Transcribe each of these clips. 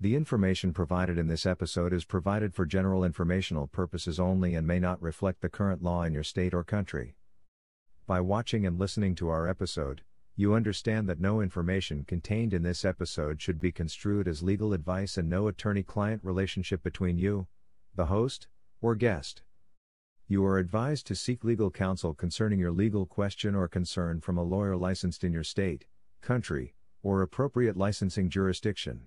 The information provided in this episode is provided for general informational purposes only and may not reflect the current law in your state or country. By watching and listening to our episode, you understand that no information contained in this episode should be construed as legal advice and no attorney-client relationship between you, the host, or guest. You are advised to seek legal counsel concerning your legal question or concern from a lawyer licensed in your state, country, or appropriate licensing jurisdiction.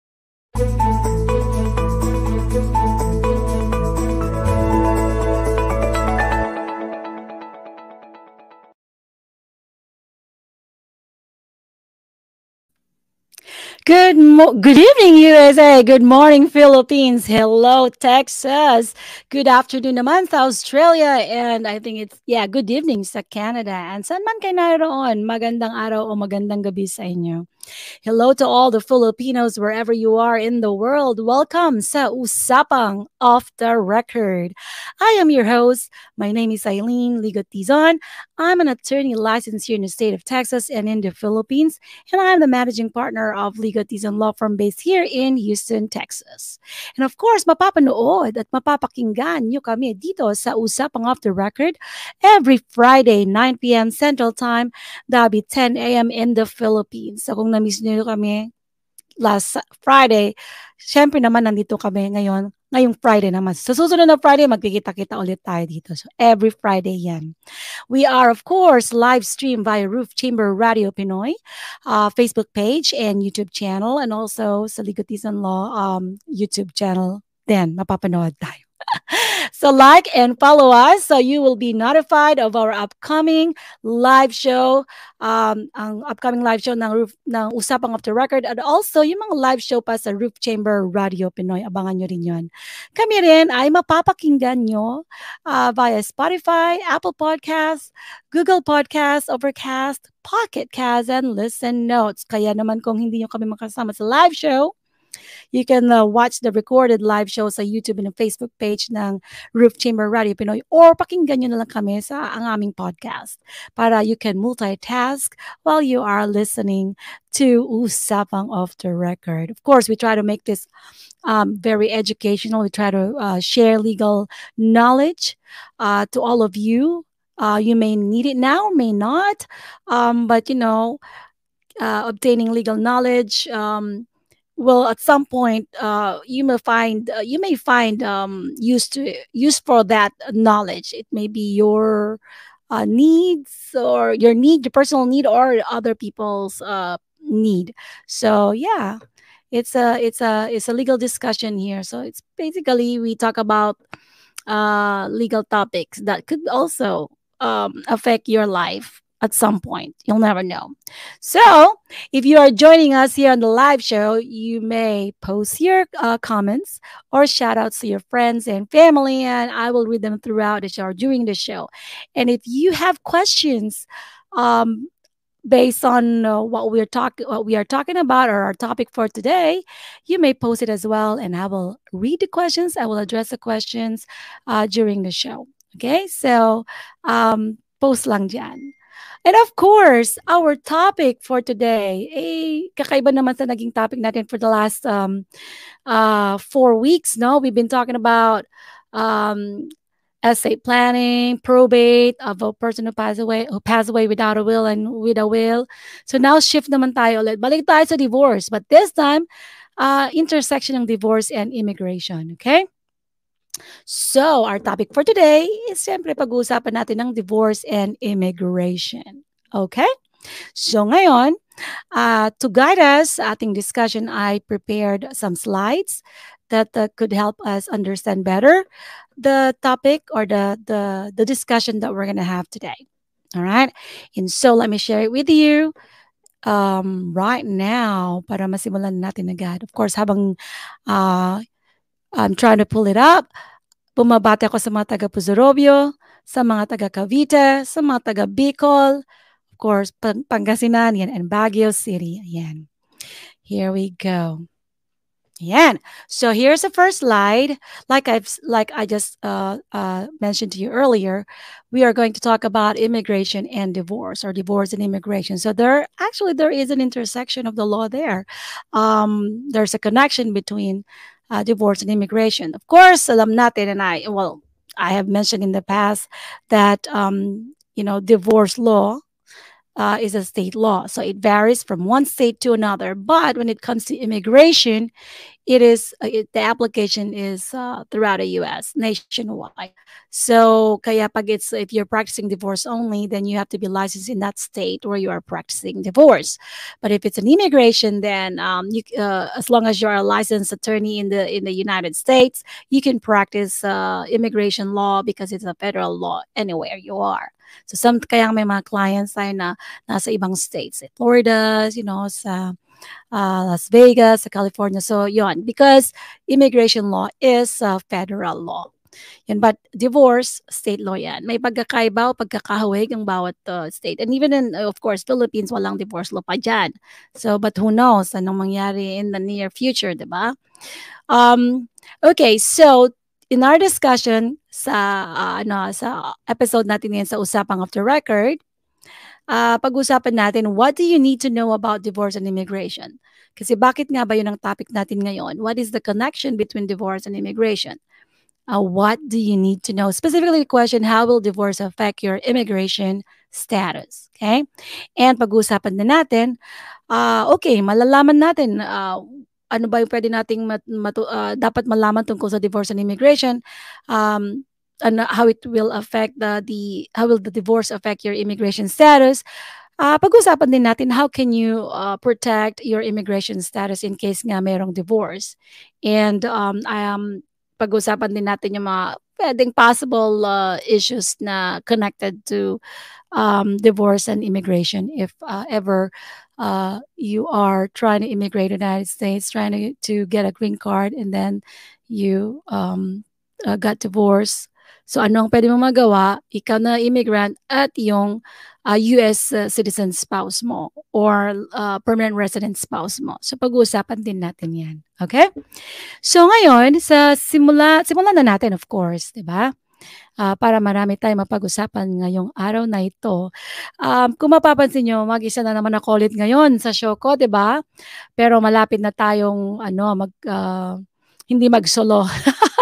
Good evening, USA. Good morning, Philippines. Hello, Texas. Good afternoon naman sa Australia. And I think good evening sa Canada. And saan man kayo naroon, magandang araw o magandang gabi sa inyo. Hello to all the Filipinos wherever you are in the world. Welcome sa Usapang Off the Record. I am your host. My name is Eileen Ligotizon. I'm an attorney licensed here in the state of Texas and in the Philippines, and I'm the managing partner of Ligotizon Law Firm based here in Houston, Texas. And of course, mapapanood at mapapakinggan nyo kami dito sa Usapang Off the Record every Friday, 9 p.m. Central Time. That'll be 10 a.m. in the Philippines. So kung na-miss nyo kami last Friday, syempre naman nandito kami ngayong Friday naman. Sa susunod na Friday, magkikita-kita ulit tayo dito. So every Friday yan. We are, of course, live stream via Roof Chamber Radio Pinoy, Facebook page and YouTube channel, and also sa Ligotizon Law YouTube channel. Then, mapapanood tayo. So like and follow us so you will be notified of our upcoming live show. Ang upcoming live show ng Usapang Off the Record, and also yung mga live show pa sa Roof Chamber Radio Pinoy. Abangan nyo rin yun. Kami rin ay mapapakinggan nyo via Spotify, Apple Podcasts, Google Podcasts, Overcast, Pocket Casts, and Listen Notes. Kaya naman kung hindi nyo kami makasama sa live show, you can watch the recorded live show sa YouTube and Facebook page ng Roof Chamber Radio Pinoy, or pakinggan nyo na lang kami sa ang aming podcast para you can multitask while you are listening to Usapang Off the Record. Of course, we try to make this very educational. We try to share legal knowledge to all of you. You may need it now, may not, but obtaining legal knowledge well, at some point, you may find use for that knowledge. It may be your needs, or your personal need, or other people's need. So yeah, it's a legal discussion here. So it's basically we talk about legal topics that could also affect your life. At some point, you'll never know. So, if you are joining us here on the live show, you may post your comments or shout outs to your friends and family, and I will read them throughout the show or during the show. And if you have questions based on what we are talking about, or our topic for today, you may post it as well, and I will read the questions. I will address the questions during the show. Okay, so post lang dyan. And of course, our topic for today, kakaiba naman sa naging topic natin for the last 4 weeks, no? We've been talking about estate planning, probate of a person who passed away without a will and with a will. So now shift naman tayo ulit. Balik tayo sa divorce, but this time, intersection ng divorce and immigration, okay? So, our topic for today is siyempre pag-uusapan natin ng divorce and immigration. Okay? So, ngayon, to guide us sa ating discussion, I prepared some slides that could help us understand better the topic or the discussion that we're going to have today. All right? And so, let me share it with you right now para masimulan natin agad. Of course, habang I'm trying to pull it up. Bumabati ako sa mga taga Puzorobio, sa mga taga Cavite, sa mga taga Bicol, of course, Pangasinan, yan, and Baguio City. Yan. Here we go. Yeah. So here's the first slide. Like I just mentioned to you earlier, we are going to talk about immigration and divorce, or divorce and immigration. So there is an intersection of the law there. There's a connection between divorce and immigration. Of course, alam natin, and I have mentioned in the past that divorce law is a state law. So it varies from one state to another. But when it comes to immigration, the application is throughout the U.S. nationwide. So kaya pag if you're practicing divorce only, then you have to be licensed in that state where you are practicing divorce. But if it's an immigration, then as long as you're a licensed attorney in the United States, you can practice immigration law because it's a federal law anywhere you are. So kaya may mga clients tayo na nasa ibang states, Florida, sa Las Vegas, sa California. So, yon. Because immigration law is federal law. Yan. But divorce, state law yan. May pagkakaiba o pagkakahawig ang bawat state. And even in, of course, Philippines, walang divorce law pa dyan. So, but who knows anong mangyari in the near future, di ba? Okay, so in our discussion sa episode natin ngayon sa Usapang Off the Record, pag-usapan natin, what do you need to know about divorce and immigration? Kasi bakit nga ba yun ang topic natin ngayon? What is the connection between divorce and immigration? What do you need to know? Specifically, the question, how will divorce affect your immigration status? Okay? And pag-usapan din natin, okay, malalaman natin ano ba yung pwede nating dapat malaman tungkol sa divorce and immigration. And how it will affect how will the divorce affect your immigration status. Pag-usapan din natin how can you protect your immigration status in case nga mayroong divorce. And pag-usapan din natin yung mga pwedeng possible issues na connected to divorce and immigration if ever you are trying to immigrate to the United States, trying to get a green card, and then you got divorced. So ano ang pwede mo magawa? Ikaw na immigrant at yung US citizen spouse mo or permanent resident spouse mo. So pag-uusapan din natin yan. Okay? So ngayon, simulan na natin, of course, di ba? Para marami tayong mapag-usapan ngayong araw na ito. Kung mapapansin nyo, mag-isa na naman ako ulit ngayon sa show ko, di ba? Pero malapit na tayong hindi mag-solo.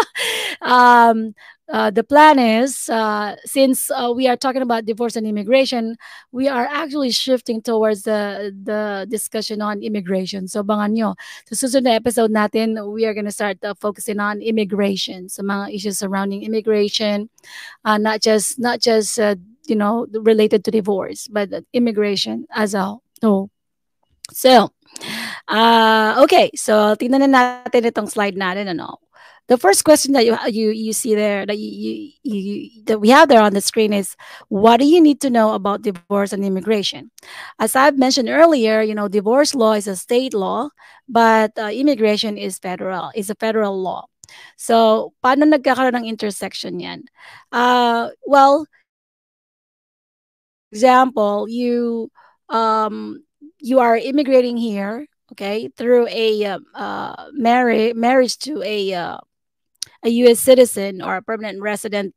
The plan is, since we are talking about divorce and immigration, we are actually shifting towards the discussion on immigration. So, bangan nyo. Sa susunod na episode natin, we are going to start focusing on immigration. So, mga issues surrounding immigration, not just related to divorce, but immigration as a whole. So, okay. So, tingnan na natin itong slide natin, The first question that you see there that that we have there on the screen is, what do you need to know about divorce and immigration? As I've mentioned earlier, divorce law is a state law, but immigration is a federal law. So, paano nagkakaroon ng intersection yan? Well, example, you are immigrating here, okay, through a marriage to a U.S. citizen or a permanent resident,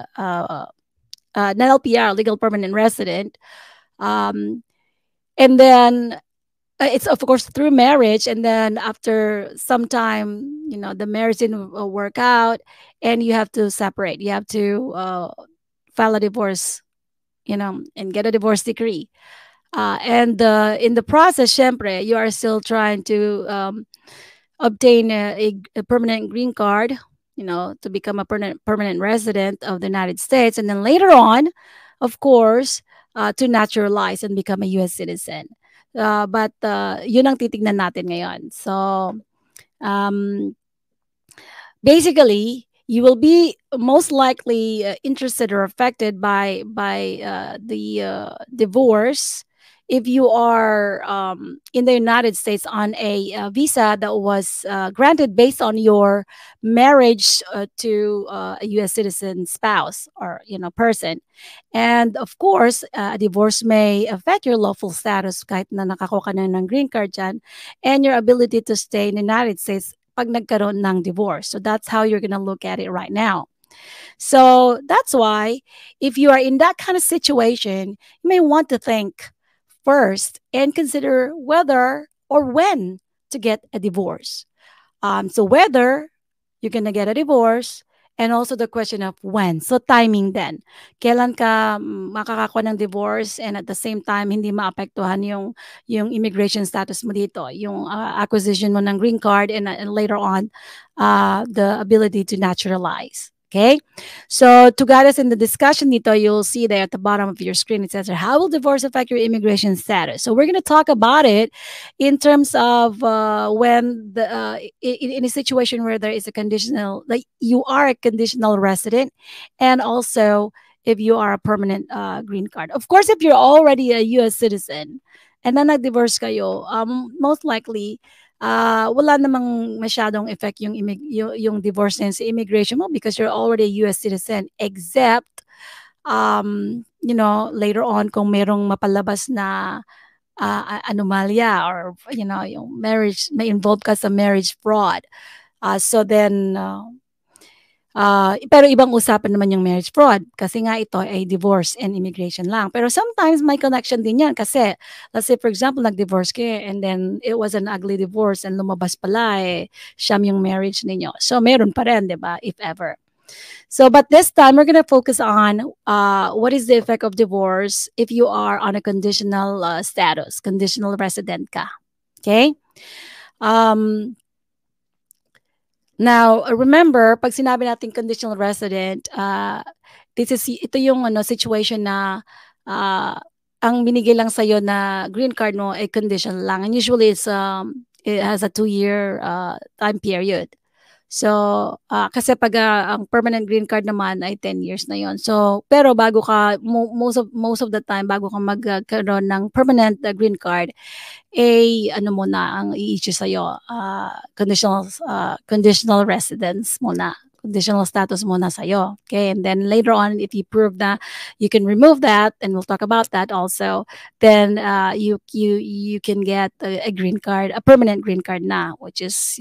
LPR, legal permanent resident, and then it's of course through marriage, and then after some time, the marriage didn't work out, and you have to separate. You have to file a divorce, and get a divorce decree. And in the process, syempre, you are still trying to obtain a permanent green card, to become a permanent resident of the United States. And then later on, of course, to naturalize and become a U.S. citizen. But yun ang titignan natin ngayon. So, basically, you will be most likely interested or affected by the divorce if you are in the United States on a visa that was granted based on your marriage to a U.S. citizen spouse or person. And of course, a divorce may affect your lawful status kahit na nakakuha ka na ng green card dyan, and your ability to stay in the United States pag nagkaroon ng divorce. So that's how you're gonna look at it right now. So that's why if you are in that kind of situation, you may want to think first and consider whether or when to get a divorce. So whether you're gonna get a divorce and also the question of when. So timing then. Kailan ka makakakuha ng divorce and at the same time hindi maapektuhan yung immigration status mo dito, yung acquisition mo ng green card and later on the ability to naturalize. Okay, so to guide us in the discussion dito, you'll see there at the bottom of your screen, it says, how will divorce affect your immigration status? So we're going to talk about it in terms of when in a situation where there is a conditional, like you are a conditional resident, and also if you are a permanent green card. Of course, if you're already a U.S. citizen and then nag-divorce kayo, most likely wala namang masyadong effect yung divorce na sa immigration mo because you're already a U.S. citizen, except later on kung merong mapalabas na anomalya, or yung marriage, may involved ka sa marriage fraud. So then pero ibang usapan naman yung marriage fraud kasi nga ito ay divorce and immigration lang. Pero sometimes may connection din yan kasi let's say for example nag-divorce kayo and then it was an ugly divorce and lumabas pala siyam yung marriage ninyo. So meron pa rin, 'di ba, if ever. So but this time we're gonna focus on what is the effect of divorce if you are on a conditional status, conditional resident ka. Okay? Now, remember, pag sinabi natin conditional resident, ito yung situation na ang binigay lang sa'yo na green card mo ay conditional lang. And usually, it has a 2-year time period. So, kasi pag ang permanent green card naman ay 10 years na yon. So, pero bago ka, most of the time, bago ka magkaroon ng permanent green card, ano muna ang i-issue sa'yo, conditional residence muna, conditional status muna sa'yo. Okay, and then later on, if you prove that you can remove that, and we'll talk about that also, then you can get a green card, a permanent green card na, which is,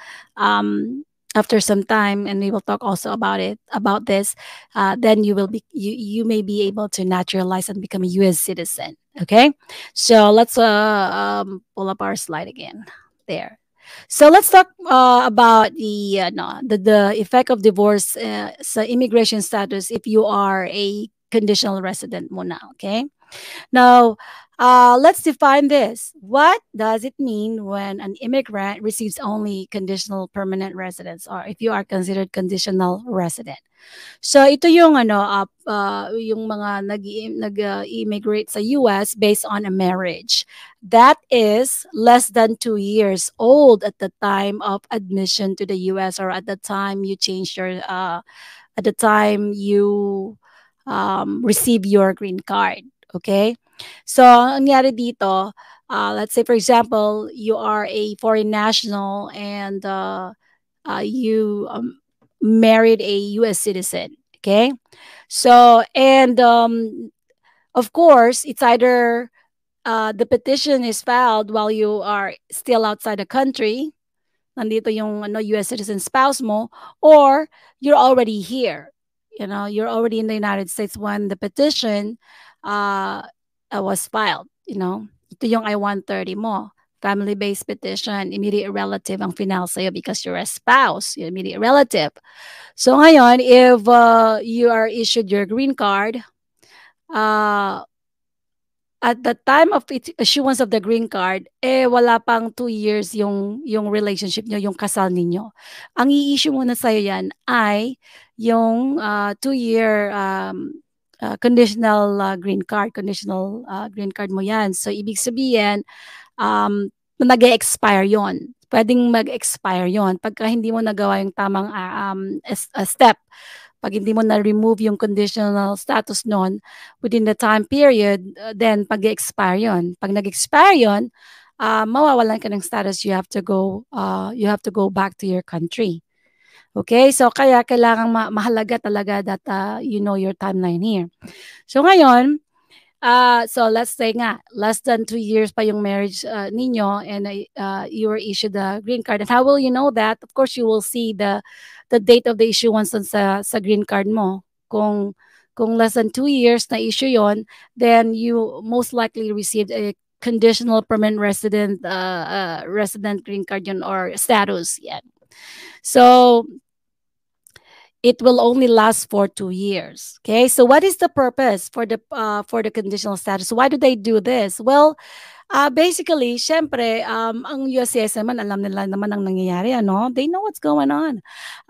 after some time, and we will talk also about this, then you may be able to naturalize and become a U.S. citizen. Okay, so let's pull up our slide again. There. So let's talk about the effect of divorce sa immigration status if you are a conditional resident muna. Okay. Now, let's define this. What does it mean when an immigrant receives only conditional permanent residence, or if you are considered conditional resident? So ito yung yung mga nag-immigrate sa US based on a marriage that is less than 2 years old at the time of admission to the US, or at the time you change your at the time you receive your green card. Okay? So, ang nangyari dito, let's say for example, you are a foreign national and you married a U.S. citizen. Okay? So, and of course, it's either the petition is filed while you are still outside the country, nandito yung U.S. citizen spouse mo, or you're already here. You're already in the United States when the petition was filed. Ito yung I-130 mo. Family-based petition, immediate relative ang final sa'yo because you're a spouse, your immediate relative. So ngayon, if you are issued your green card, at the time of issuance of the green card, wala pang 2 years yung relationship nyo, yung kasal ninyo. Ang i-issue muna sa'yo yan ay yung 2-year conditional green card mo yan. So, ibig sabihin, nag-expire yon. Pwedeng mag-expire yon pagka hindi mo nagawa yung tamang step. Pag hindi mo na-remove yung conditional status nun within the time period, then pag-expire yon. Pag nag-expire yon, mawawalan ka ng status. You have to go back to your country. Okay? So, kaya kailangan mahalaga talaga that you know your timeline here. So, ngayon, So let's say nga, less than 2 years pa yung marriage ninyo, and you were issued the green card. And how will you know that? Of course, you will see the date of the issuance dun sa green card mo. Kung less than 2 years na issue yon, then you most likely received a conditional permanent resident green card yun, or status. Yeah. So it will only last for 2 years. Okay, so what is the purpose for the conditional status? Why do they do this? Well, basically, syempre, ang USCIS naman, alam nila naman ang nangyayari, ano? They know what's going on.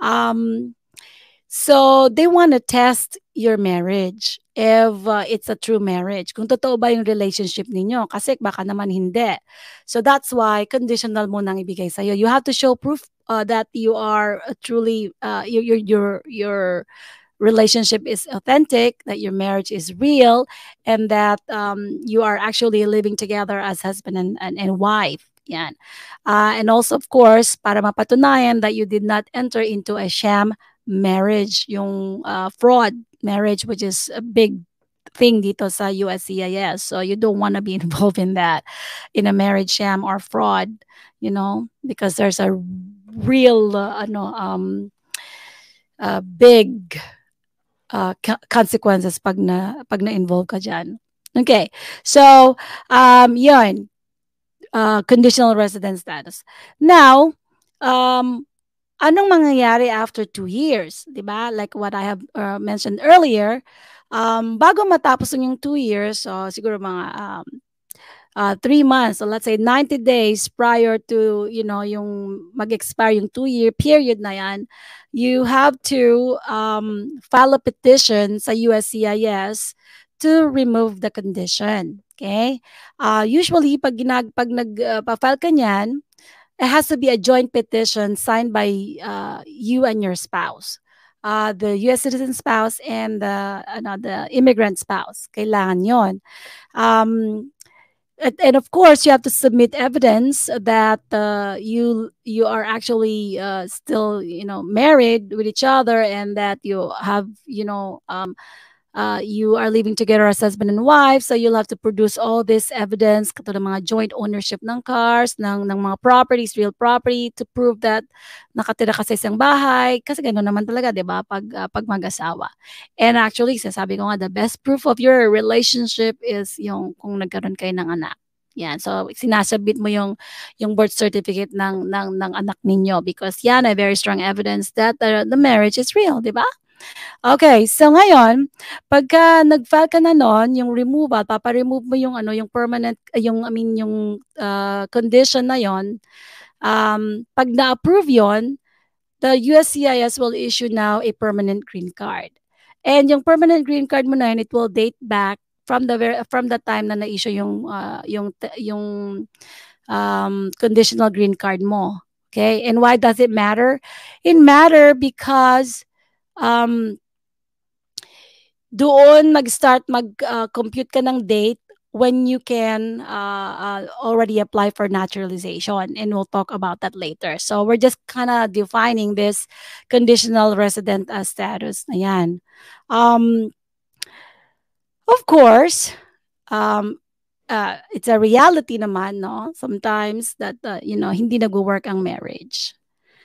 So they want to test your marriage if it's a true marriage. Kung totoo ba yung relationship ninyo, kasi baka naman hindi. So that's why conditional mo nang ibigay sa'yo. You have to show proof that you are truly your relationship is authentic, that your marriage is real, and that you are actually living together as husband and wife. Yan. And also, of course, para mapatunayan that you did not enter into a sham marriage, yung fraud marriage, which is a big thing dito sa USCIS. So you don't want to be involved in that, in a marriage sham or fraud, because there's a real big consequences pag na-involve ka dyan. Okay. So, yun. Conditional residence status. Now, anong mangyayari after 2 years? Diba? Like what I have mentioned earlier, bago matapos yung 2 years, so siguro mga 3 months, so let's say 90 days prior to, yung mag-expire yung 2-year period na yan, you have to file a petition sa USCIS to remove the condition. Okay? Usually, pag nag-file ka niyan, it has to be a joint petition signed by you and your spouse. The U.S. citizen spouse and the immigrant spouse. Kailangan yon. And of course, you have to submit evidence that you are actually still married with each other, and that you have you are living together as husband and wife. So you'll have to produce all this evidence, katulad ng mga joint ownership ng cars, ng mga properties, real property, to prove that nakatira ka sa isang bahay. Kasi gano'n naman talaga, di ba, pag mag-asawa. And actually, sasabi ko nga, the best proof of your relationship is yung kung nagkaroon kayo ng anak. Yan. So, sinasabit mo yung birth certificate ng anak ninyo, because yan ay very strong evidence that the marriage is real, di ba? Okay, so ngayon, pagka nag-file ka na nun, yung removal, papa-remove mo yung yung permanent, yung condition na yon. Pag na-approve yon, the USCIS will issue now a permanent green card. And yung permanent green card mo na yun, it will date back from the time na na-issue yung conditional green card mo. Okay? And why does it matter? It matter because doon mag-compute ka ng date when you can already apply for naturalization, and we'll talk about that later. So we're just kind of defining this conditional resident status na yan. Of course, it's a reality naman, no? Sometimes that hindi nag-work ang marriage.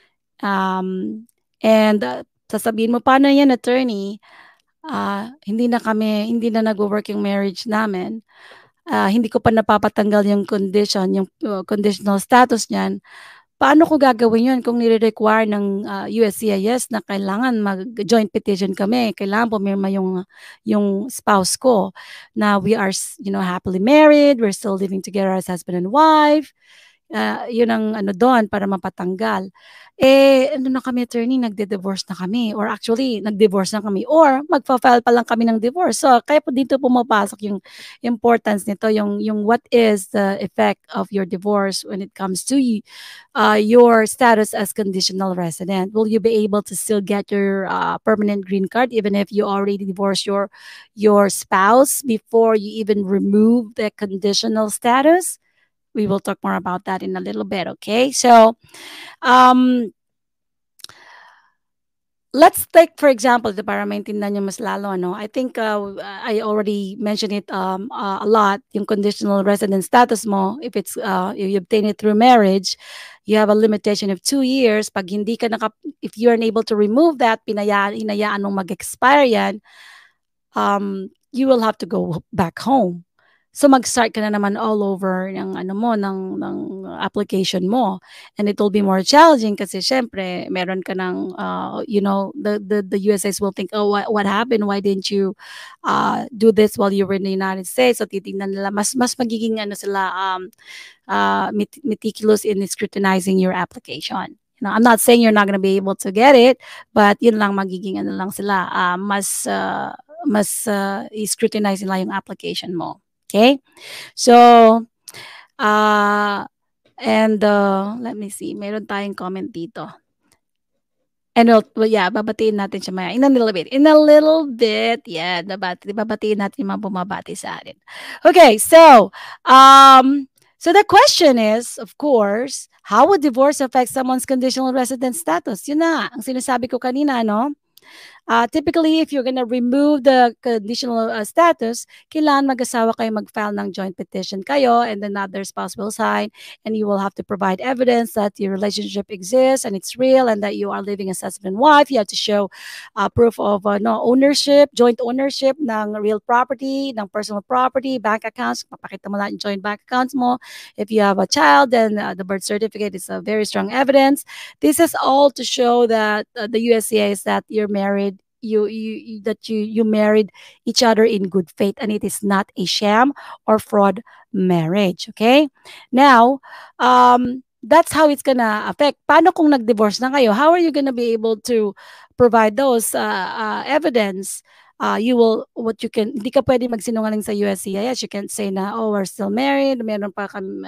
And sasabihin mo, paano yan, attorney? Hindi na nag-work yung marriage namin. Hindi ko pa napapatanggal yung condition, yung conditional status niyan. Paano ko gagawin yun kung nire-require ng USCIS na kailangan mag-joint petition kami, kailangan pumirma yung spouse ko na we are happily married, we're still living together as husband and wife. Yun ang doon para mapatanggal. Na kami, attorney, nagde-divorce na kami, or actually nag-divorce na kami, or magfa-file pa lang kami ng divorce. So kaya po dito pumapasok yung importance nito, yung what is the effect of your divorce when it comes to your status as conditional resident. Will you be able to still get your permanent green card even if you already divorced your spouse before you even remove the conditional status? We will talk more about that in a little bit, okay? So, let's take for example, 'di para maintindihan niyo mas lalo ano, I think, I already mentioned it, a lot, yung conditional residence status mo, if it's, if you obtain it through marriage, you have a limitation of 2 years. 'Pag hindi ka if you're unable to remove that, hinayaan mong mag-expire 'yan, you will have to go back home. So mag-start ka na naman all over ng ano mo, ng application mo. And it will be more challenging kasi siyempre meron ka ng, the USAs will think, "Oh, what happened? Why didn't you, do this while you were in the United States?" So titignan nila mas magiging ano sila, meticulous in scrutinizing your application. I'm not saying you're not gonna be able to get it, but yun lang magiging ano lang sila, i-scrutinize nila yung application mo. Okay? So, uh, and let me see, meron tayong comment dito. And yeah, babatiin natin siya maya in a little bit. In a little bit, yeah, babatiin natin yung mga bumabati sa atin. Okay, so the question is, of course, how would divorce affect someone's conditional residence status? Yun na, ang sinasabi ko kanina, no? Typically, if you're gonna remove the conditional status, kailangan mag-asawa kayo mag-file ng joint petition kayo, and then other spouse will sign, and you will have to provide evidence that your relationship exists and it's real and that you are living as husband and wife. You have to show proof of no ownership, joint ownership ng real property, ng personal property, bank accounts. Papakita mo lahat yung joint bank accounts mo. If you have a child, then the birth certificate is a very strong evidence. This is all to show that the USCA is that you're married, you married each other in good faith, and it is not a sham or fraud marriage. Okay, now that's how it's gonna affect. Paano kung nag-divorce na kayo? How are you gonna be able to provide those evidence? You will, what you can, hindi ka pwede magsinungaling sa USCIS. You can't say na, oh, we're still married, meron pa kami,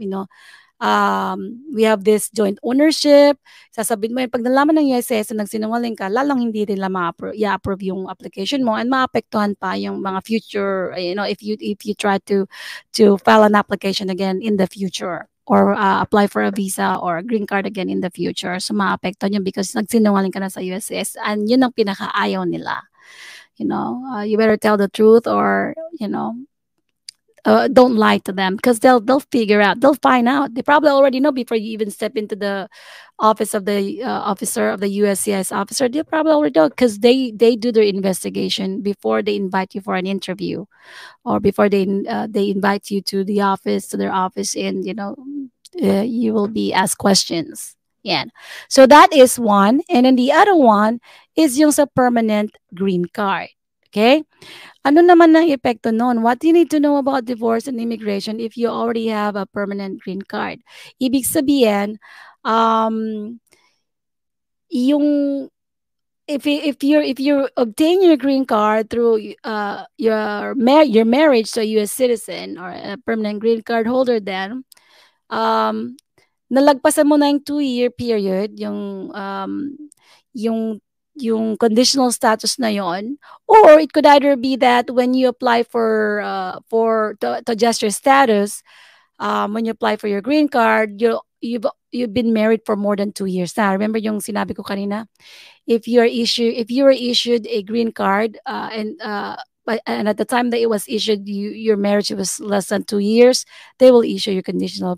we have this joint ownership. Sasabihin mo yun, pag nalaman ng USCIS na nagsinungaling ka, lalong hindi nila i-approve yung application mo, and maapektuhan pa yung mga future, if you try to file an application again in the future, or apply for a visa or a green card again in the future. So maapektuhan yun because nagsinungaling ka na sa USCIS, and yun ang pinakaayaw nila. You better tell the truth, or don't lie to them, because they'll figure out, they'll find out, they probably already know before you even step into the office of the officer of the USCIS officer. They probably already know, because they do their investigation before they invite you for an interview, or before they invite you to their office, and you will be asked questions. Yeah. So that is one. And then the other one is yung sa permanent green card. Okay? Ano naman ang epekto nun? What do you need to know about divorce and immigration if you already have a permanent green card? Ibig sabihin, yung if you obtain your green card through your marriage to a U.S. citizen or a permanent green card holder, then nalagpasan mo na yung 2-year period, yung yung conditional status na yon, or it could either be that when you apply to adjust your status, when you apply for your green card, you've been married for more than 2 years na. Remember yung sinabi ko kanina, if you were issued a green card, and at the time that it was issued, your marriage was less than 2 years, they will issue you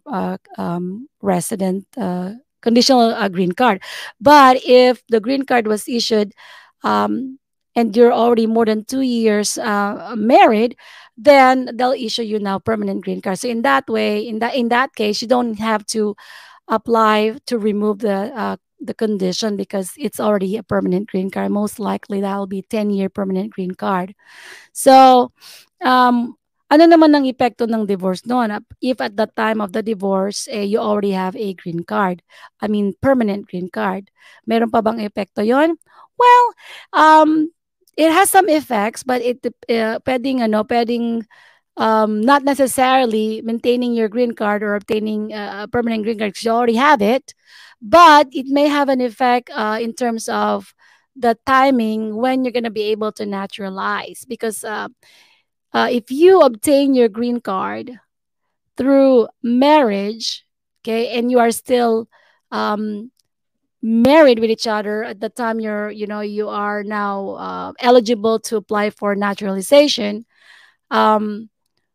conditional green card. But if the green card was issued, and you're already more than 2 years married, then they'll issue you now permanent green card. So in that way, in that case, you don't have to apply to remove the condition, because it's already a permanent green card. Most likely that'll be 10-year permanent green card. So, ano naman ang epekto ng divorce noon? If at the time of the divorce, you already have a green card, I mean, permanent green card, meron pa bang epekto yon? Well, it has some effects, but pwedeng not necessarily maintaining your green card or obtaining a permanent green card because you already have it, but it may have an effect in terms of the timing when you're going to be able to naturalize. Because if you obtain your green card through marriage, okay, and you are still um, married with each other at the time you are now eligible to apply for naturalization, um,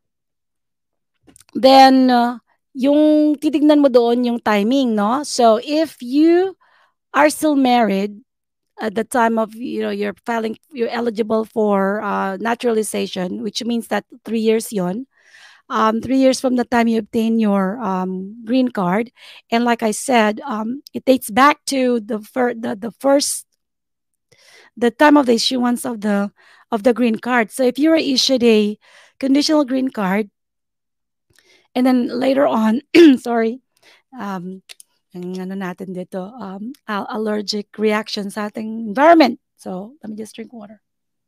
then yung titignan mo doon yung timing, no? So if you are still married at the time of you're eligible for naturalization, which means that 3 years yon, 3 years from the time you obtain your green card. And like I said, it dates back to the first the time of the issuance of the green card. So if you were issued a conditional green card, and then later on, sorry, um, ang ano natin dito, allergic reaction sa ating environment. So let me just drink water.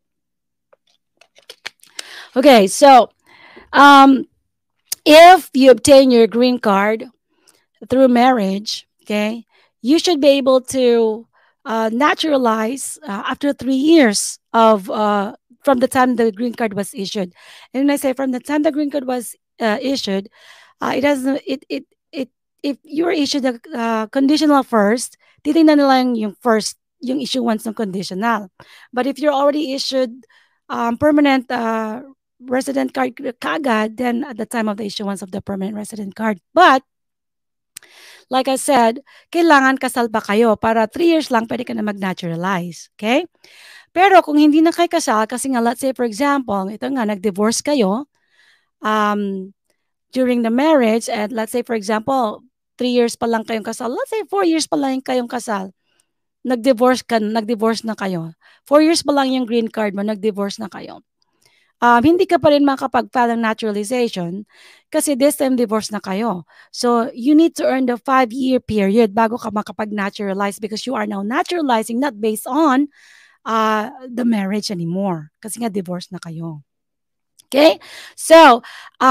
Okay, so um, if you obtain your green card through marriage, okay, you should be able to naturalize after 3 years of from the time the green card was issued. And when I say from the time the green card was issued, it doesn't it if you were issued a conditional first, titingnan nila yung first yung issuance ng conditional. But if you're already issued permanent resident card kagad, then at the time of the issuance of the permanent resident card. But like I said, kailangan kasal pa kayo para 3 years lang pwede ka na mag-naturalize. Okay? Pero kung hindi na kayo kasal, kasi nga let's say for example, ito nga, nag-divorce kayo um, during the marriage, and let's say for example, 3 years pa lang kayong kasal, let's say 4 years pa lang kayong kasal, nag-divorce na kayo. 4 years pa lang yung green card mo, nag-divorce na kayo. Hindi ka pa rin makapag-file ng naturalization kasi this time divorce na kayo. So, you need to earn the 5-year period bago ka makapag-naturalize because you are now naturalizing not based on the marriage anymore kasi nga divorce na kayo. Okay? So,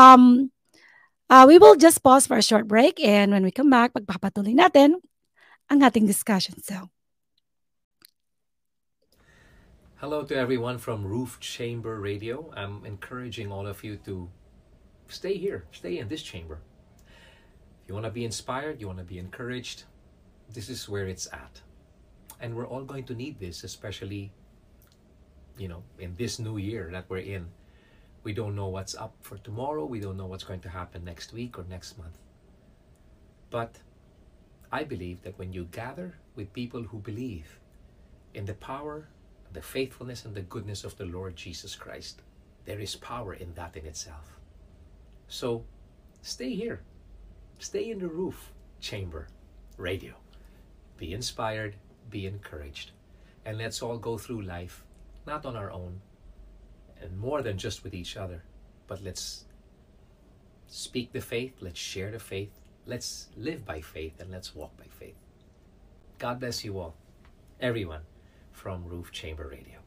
we will just pause for a short break and when we come back, pagpapatuloy natin ang ating discussion. So, hello to everyone from Roof Chamber Radio. I'm encouraging all of you to stay here, stay in this chamber. If you want to be inspired, you want to be encouraged, this is where it's at. And we're all going to need this, especially, in this new year that we're in. We don't know what's up for tomorrow. We don't know what's going to happen next week or next month. But I believe that when you gather with people who believe in the power, the faithfulness and the goodness of the Lord Jesus Christ, there is power in that in itself. So stay here, stay in the Roof Chamber Radio. Be inspired, be encouraged, and let's all go through life, not on our own, and more than just with each other, but let's speak the faith, let's share the faith, let's live by faith, and let's walk by faith. God bless you all, everyone from Roof Chamber Radio.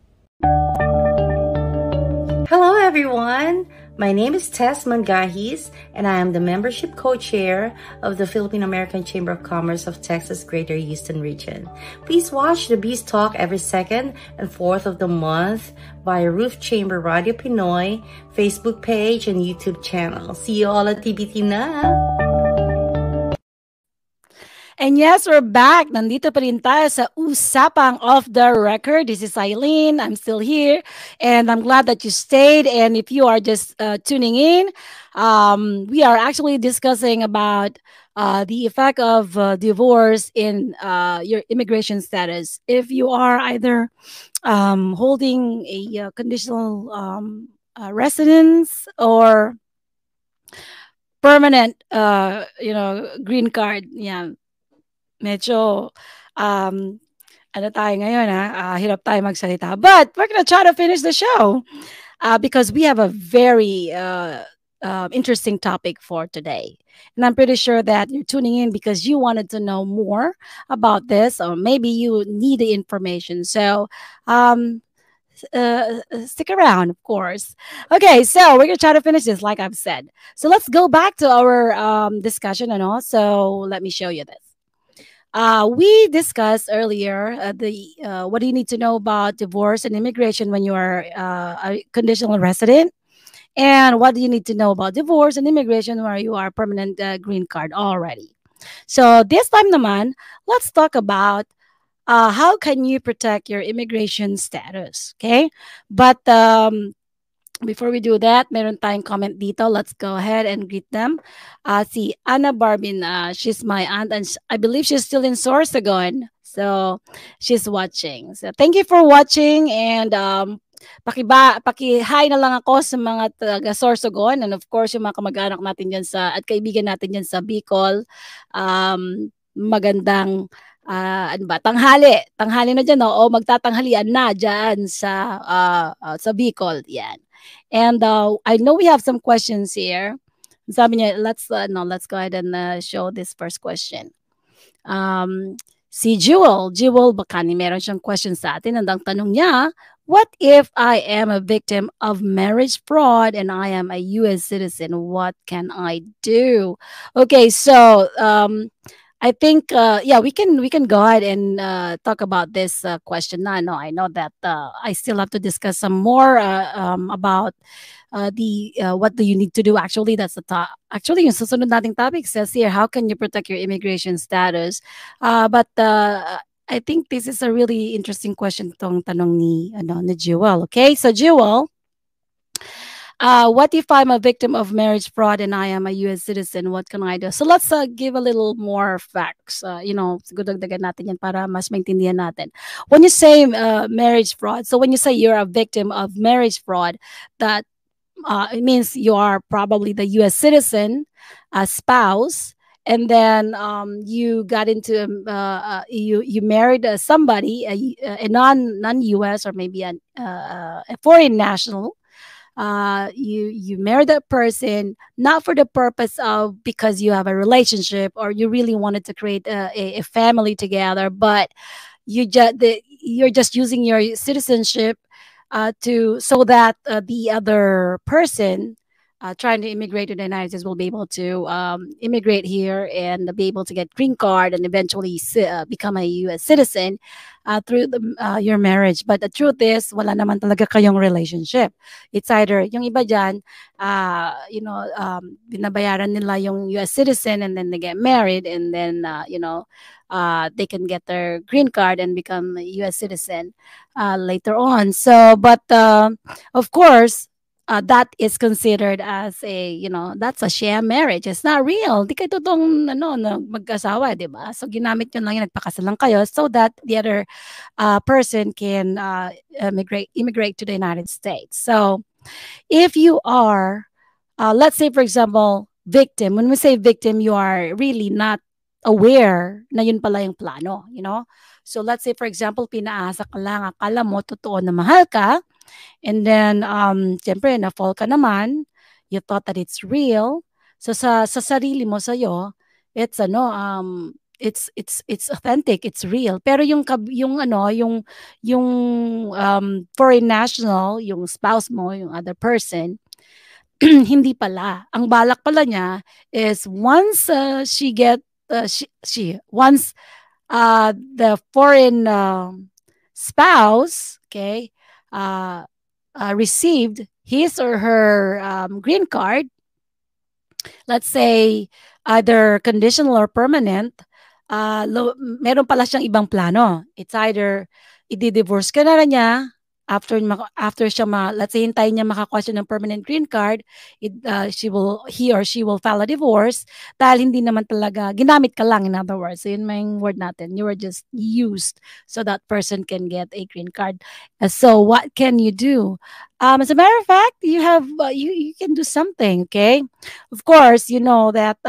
Hello everyone, my name is Tess Mangahis and I am the membership co-chair of the Philippine American Chamber of Commerce of Texas Greater Houston Region. Please watch the Beast Talk every second and fourth of the month via Roof Chamber Radio Pinoy, Facebook page and YouTube channel. See you all at TBT na! And yes, we're back. Nandito pa rin tayo sa Usapang Off the Record. This is Eileen. I'm still here. And I'm glad that you stayed. And if you are just tuning in, we are actually discussing about the effect of divorce in your immigration status. If you are either holding a conditional residence or permanent, green card, yeah. Medyo, ano tayo ngayon, hirap tayo magsalita. But we're going to try to finish the show because we have a very interesting topic for today. And I'm pretty sure that you're tuning in because you wanted to know more about this, or maybe you need the information. So, stick around, of course. Okay, so we're going to try to finish this, like I've said. So let's go back to our discussion and also let me show you this. We discussed earlier what do you need to know about divorce and immigration when you are a conditional resident, and what do you need to know about divorce and immigration where you are permanent green card already. So this time naman, let's talk about how can you protect your immigration status, okay? But before we do that, meron tayong comment dito. Let's go ahead and greet them. Si Anna Barbin, she's my aunt and I believe she's still in Sorsogon. So, she's watching. So, thank you for watching and paki-hi na lang ako sa mga taga Sorsogon and of course yung mga kamag-anak natin diyan sa at kaibigan natin diyan sa Bicol. Magandang ano ba, tanghali. Tanghali na diyan, o magtatanghalian na diyan sa Bicol. Yan. And I know we have some questions here. Sabi niya, let's go ahead and show this first question. Si Jewel Bacani, meron siyang question sa atin. Ang tanong niya, what if I am a victim of marriage fraud and I am a U.S. citizen? What can I do? Okay, so I think we can go ahead and talk about this question. I know that I still have to discuss some more about the what do you need to do. Actually, that's the actually yung susunod nating topic says here, how can you protect your immigration status? But I think this is a really interesting question tong tanong ni Jewel. Okay, so Jewel, what if I'm a victim of marriage fraud and I am a U.S. citizen? What can I do? So let's give a little more facts. Siguro dagdagan natin yan para mas maintindihan natin. When you say marriage fraud, so when you say you're a victim of marriage fraud, that it means you are probably the U.S. citizen, a spouse, and then you got into you married somebody, a non U.S. or maybe a foreign national. You marry that person not for the purpose of because you have a relationship or you really wanted to create a family together, but you're just using your citizenship to so that the other person trying to immigrate to the United States will be able to immigrate here and be able to get green card and eventually become a U.S. citizen through your marriage. But the truth is, wala naman talaga kayong relationship. It's either yung iba dyan, binabayaran nila yung U.S. citizen and then they get married and then, they can get their green card and become a U.S. citizen later on. So, but of course, that is considered as that's a sham marriage. It's not real. Di kayo totoong mag-asawa, di ba? So, ginamit yun lang yung nagpakasal lang kayo so that the other person can immigrate to the United States. So, if you are, let's say for example, victim, when we say victim, you are really not aware na yun pala yung plano, So, let's say for example, pinaasa ka lang, akala mo totoo na mahal ka, and then, siyempre, na-fall ka naman. You thought that it's real. So, sa sarili mo, sa'yo, it's, it's authentic, it's real. Pero yung foreign national, yung spouse mo, yung other person, hindi pala. Ang balak pala niya is once once the foreign spouse, okay, received his or her green card, let's say either conditional or permanent, meron pala siyang ibang plano. It's either i-divorce ka na niya after siya let's say hintayin niya makakuha siya ng permanent green card, he or she will file a divorce dahil hindi naman talaga ginamit ka lang, in other words. So yun yung word natin, you were just used so that person can get a green card. So what can you do? As a matter of fact, you have you can do something. Okay, of course you know that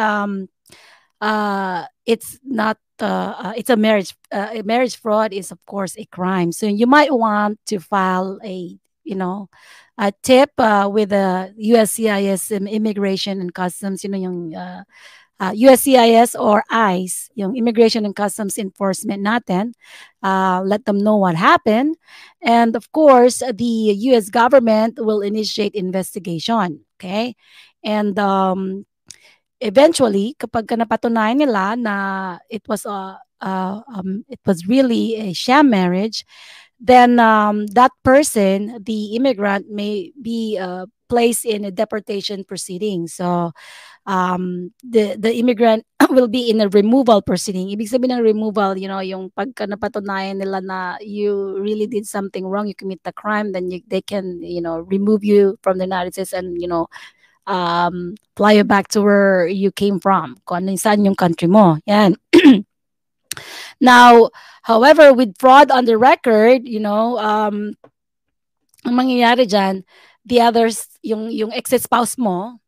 it's not it's a marriage fraud is of course a crime. So you might want to file a tip with the USCIS Immigration and Customs, yung USCIS or ICE, yung Immigration and Customs Enforcement natin. Let them know what happened. And of course, the US government will initiate investigation. Okay? And eventually, kapag napatunayan nila na it was really a sham marriage, then that person, the immigrant, may be placed in a deportation proceeding. So the immigrant will be in a removal proceeding. Ibig sabihin ng removal, yung pagka napatunayan nila na you really did something wrong, you commit the crime, then they can, remove you from the United States and, fly you back to where you came from. Kung saan yung country mo. Yan. Now, however, with fraud on the record, ang mangyayari dyan, the others, yung ex-spouse mo,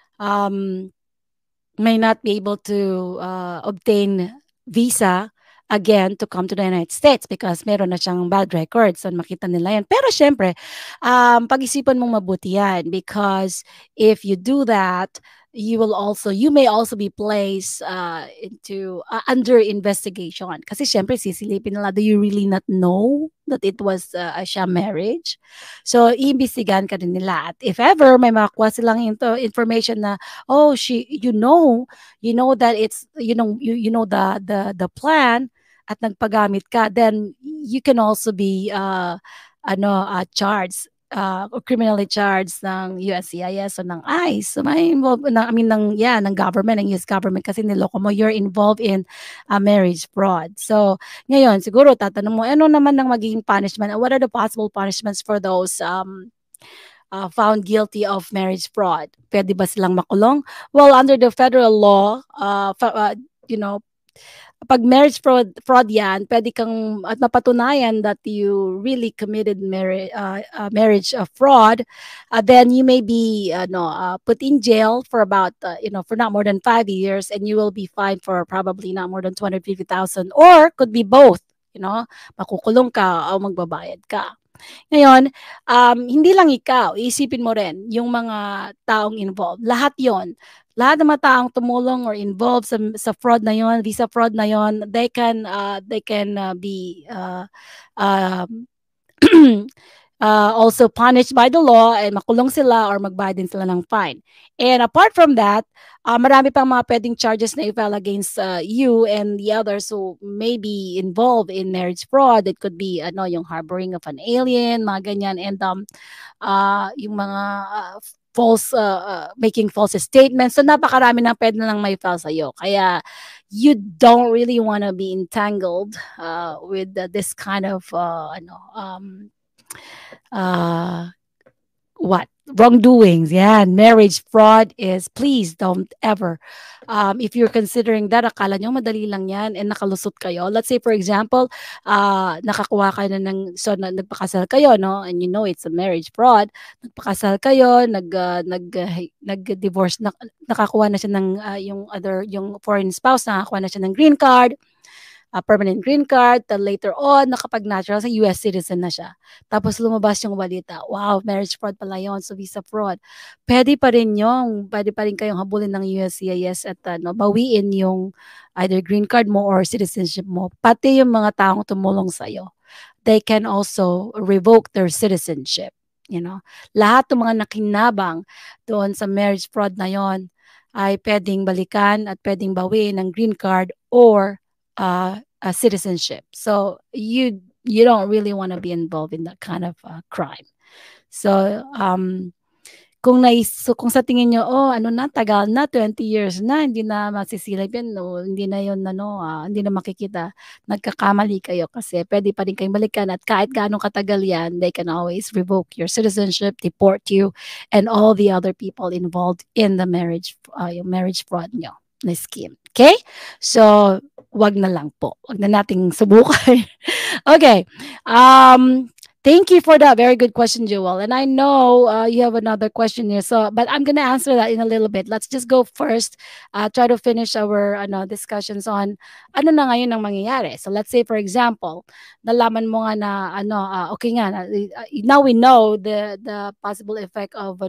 may not be able to obtain visa again to come to the United States because meron na siyang bad record. So, makita nila yan. Pero syempre, pag-isipan mong mabuti yan because if you do that, you may also be placed into under investigation. Kasi syempre, sisilipin nila, do you really not know that it was a sham marriage? So, iimbestigahan ka din nila. At if ever, may makakuha silang information na, oh, you know that it's, you know the plan at nagpagamit ka, then you can also be charged or criminally charged ng USCIS o ng ICE. So, may involved, ng government, ng US government kasi niloko mo, you're involved in marriage fraud. So, ngayon, siguro tatanong mo, ano naman ang magiging punishment? What are the possible punishments for those found guilty of marriage fraud? Pwede ba silang makulong? Well, under the federal law, pag marriage fraud yan, pwede kang at mapatunayan that you really committed marriage fraud, then you may be put in jail for about for not more than 5 years, and you will be fined for probably not more than 250,000, or could be both. Makukulong ka o magbabayad ka. Ngayon, hindi lang ikaw, isipin mo rin yung mga taong involved. Lahat ng mga taong tumulong or involved sa fraud na yon, visa fraud na yon, they can be also punished by the law and makulong sila or magbayad din sila ng fine. And apart from that, marami pang mga pwedeng charges na i-file against you and the others who may be involved in marriage fraud. It could be yung harboring of an alien, mga ganyan, and yung mga making false statements. So napakarami na pwede na lang may file sa'yo. Kaya you don't really want to be entangled with this kind of wrongdoings. Yeah, marriage fraud is, please don't ever. If you're considering that, akala nyo madali lang yan and nakalusot kayo. Let's say, for example, nakakuha kayo nagpakasal kayo, no? And you know it's a marriage fraud. Nagpakasal kayo, nag-divorce, nakakuha na siya ng yung foreign spouse, nakakuha na siya ng green card, a permanent green card, then later on, nakapag-natural sa US citizen na siya. Tapos lumabas yung balita, wow, marriage fraud pala yun, so visa fraud. Pwede pa rin kayong habulin ng USCIS at bawiin yung either green card mo or citizenship mo. Pati yung mga taong tumulong sa'yo, they can also revoke their citizenship. Lahat ng mga nakinabang doon sa marriage fraud na yon ay pwedeng balikan at pwedeng bawiin ng green card or citizenship. So you don't really want to be involved in that kind of crime. So kung sa tingin nyo, tagal na, 20 years na, hindi na masisilip yan, hindi na yun, hindi na makikita, nagkakamali kayo kasi pwede pa rin kayong balikan at kahit gaano katagal yan, they can always revoke your citizenship, deport you, and all the other people involved in the marriage fraud nyo na scheme. Okay? So, wag na lang po. Wag na nating subukan. Okay. Thank you for that. Very good question, Jewel. And I know you have another question here. But I'm going to answer that in a little bit. Let's just go first. Try to finish our discussions on ano na ngayon ang mangyayari. So let's say, for example, nalaman mo nga na okay nga. Now we know the possible effect of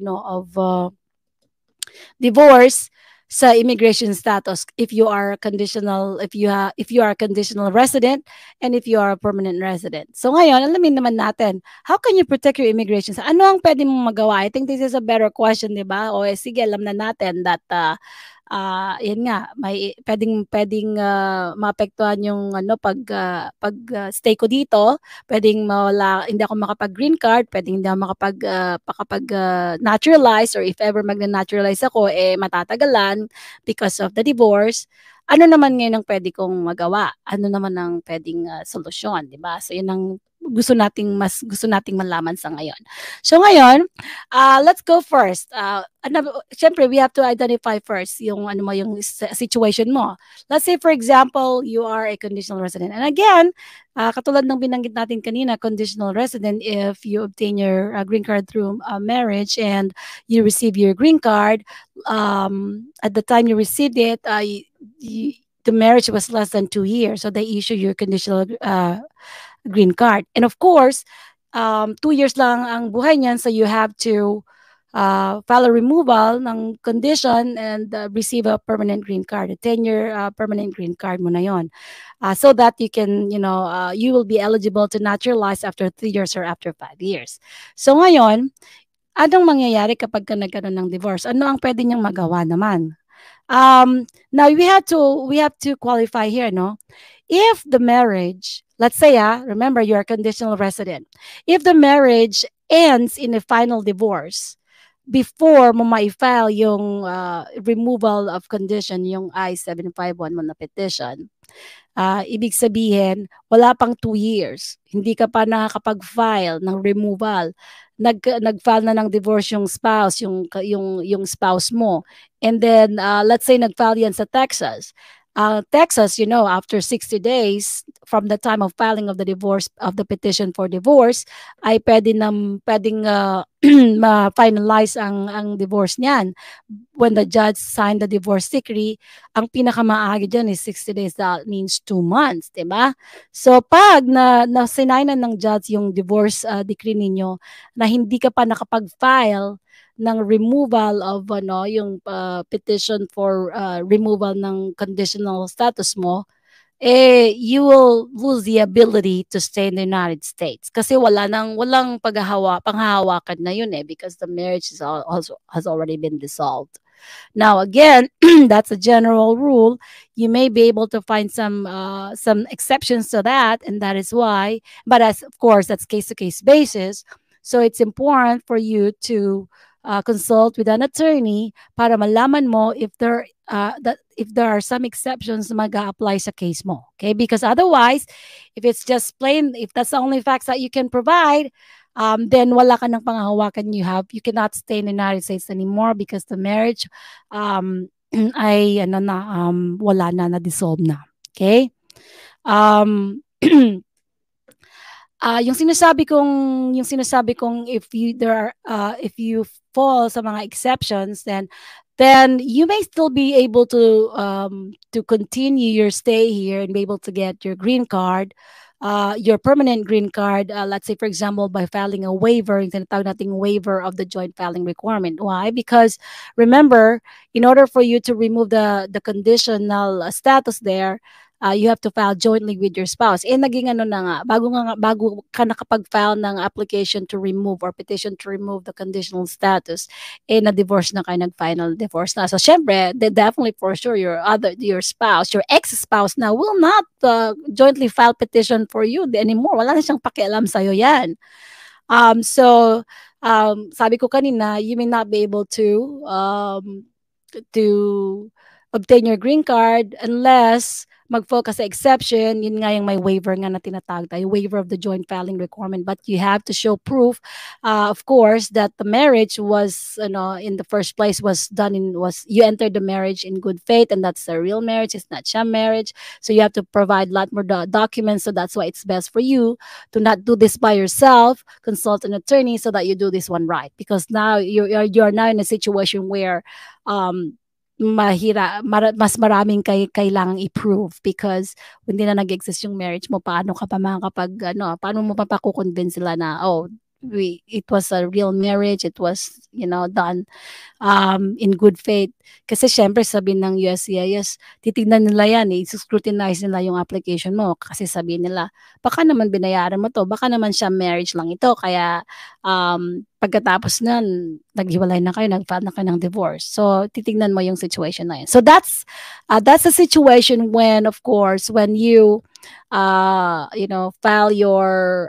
divorce sa immigration status if you are conditional, if you are a conditional resident and if you are a permanent resident. So ngayon, alamin naman natin, how can you protect your immigration? Ano ang pwede mong magawa? I think this is a better question, di ba? O sige, alam na natin that yan nga, may pwedeng maapektuhan yung pag stay ko dito, pwedeng mawala, hindi ako makapag green card, pwedeng hindi ako makapag naturalize, or if ever magna-naturalize ako mattatagalan because of the divorce. ano naman ngayon ang pwede kong magawa? Ano naman ang pwedeng solusyon, di ba? So, yun ang gusto nating malaman sa ngayon. So, ngayon, let's go first. Syempre, we have to identify first yung ano mo, yung situation mo. Let's say, for example, you are a conditional resident. And again, katulad ng binanggit natin kanina, conditional resident, if you obtain your green card through marriage and you receive your green card, at the time you received it, the marriage was less than 2 years. So they issue your conditional green card. And of course, 2 years lang ang buhay niyan, so you have to file a removal ng condition and receive a permanent green card, a 10-year permanent green card mo na yon. So that you can, you will be eligible to naturalize after 3 years or after 5 years. So ngayon, anong mangyayari kapag ka nagkaroon ng divorce? Ano ang pwede niyang magawa naman? Now we have to qualify here, no? If the marriage, let's say, remember you're a conditional resident. If the marriage ends in a final divorce, before mo ma-file yung removal of condition, yung I-751 mo na petition, ibig sabihin, wala pang 2 years. Hindi ka pa nakakapag-file ng removal. Nag-file na ng divorce yung spouse, yung spouse mo. And then, let's say nag-file yan sa Texas. Texas, after 60 days from the time of filing of the divorce, of the petition for divorce, ay pwedeng ma-finalize ang divorce niyan. When the judge signed the divorce decree, ang pinakamaagi dyan is 60 days. That means 2 months, diba? So, pag sinainan ng judge yung divorce decree ninyo na hindi ka pa nakapag-file ng removal of yung petition for removal ng conditional status mo, you will lose the ability to stay in the United States kasi walang panghahawakan na yun because the marriage has already been dissolved. Now again, that's a general rule. You may be able to find some exceptions to that, and that is why, but of course that's case to case basis. So it's important for you to consult with an attorney para malaman mo if there are some exceptions na mag-a-apply sa case mo. Okay? Because otherwise, if it's just plain, if that's the only facts that you can provide, then wala ka ng panghahawakan. You cannot stay in the United States anymore because the marriage ay wala na dissolve na. Okay? Yung sinasabi kong if you fall sa mga exceptions, then you may still be able to continue your stay here and be able to get your green card, your permanent green card, let's say for example by filing a waiver, yung tinatawag nating waiver of the joint filing requirement. Why? Because remember, in order for you to remove the conditional status there, you have to file jointly with your spouse. Naging na nga, bago ka nakapag-file ng application to remove or petition to remove the conditional status, na-divorce na kayo, nag-final divorce na. So, syempre, definitely for sure, your spouse, your ex-spouse now will not jointly file petition for you anymore. Wala na siyang pakialam sa'yo yan. So, sabi ko kanina, you may not be able to obtain your green card unless mag-focus sa exception. Yun nga yung may waiver nga na tinatawag tayo, waiver of the joint filing requirement. But you have to show proof, of course, that the marriage was, in the first place you entered the marriage in good faith, and that's a real marriage. It's not sham marriage. So you have to provide a lot more documents. So that's why it's best for you to not do this by yourself. Consult an attorney so that you do this one right. Because now you're now in a situation where mas maraming kailangang i-prove because hindi na nag-exist yung marriage mo. Paano paano mo papakukonvince sila na it was a real marriage, it was done in good faith. Kasi syempre sabihin ng USCIS, titignan nila yan, scrutinize nila yung application mo kasi sabihin nila, baka naman binayaran mo to, baka naman siya marriage lang ito, kaya pagkatapos nun, naghiwalay na kayo, nag-file na kayo ng divorce. So, titignan mo yung situation na yun. So, that's a situation when, of course, when you, file your,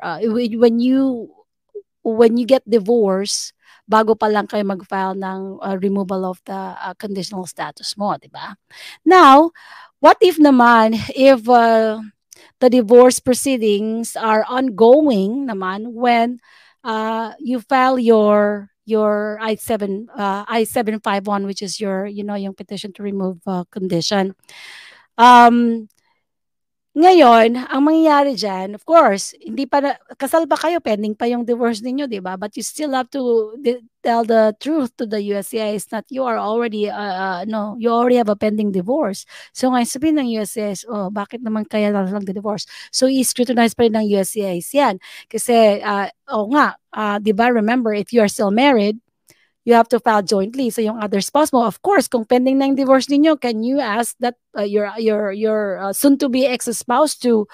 when you get divorced, bago pa lang kayo mag-file ng removal of the conditional status mo, di ba? Now, What if naman, if the divorce proceedings are ongoing naman when you file your I-751, which is your, yung petition to remove condition. Um, Ngayon, ang mangyayari diyan, of course, hindi pa kasal pa kayo, pending pa yung divorce ninyo, 'di ba? But you still have to tell the truth to the USCIS that you are already, no, you already have a pending divorce. So ngayon sabihin ng USCIS, oh, bakit naman kaya lang divorce? So i-scrutinize pa rin ng USCIS yan. Kasi, nga, 'di ba, remember, if you are still married, you have to file jointly. So yung other spouse mo, of course, kung pending na yung divorce ninyo, can you ask that your soon to be ex-spouse to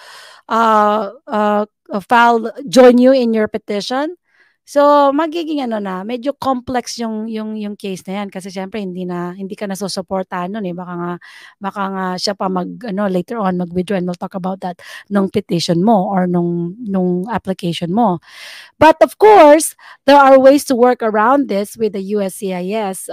join you in your petition? So magiging medyo complex yung case na yan kasi syempre hindi ka na susuportahan nun eh. Baka nga siya pa later on mag-withdraw, and we'll talk about that nung petition mo or nung application mo. But of course, there are ways to work around this with the USCIS.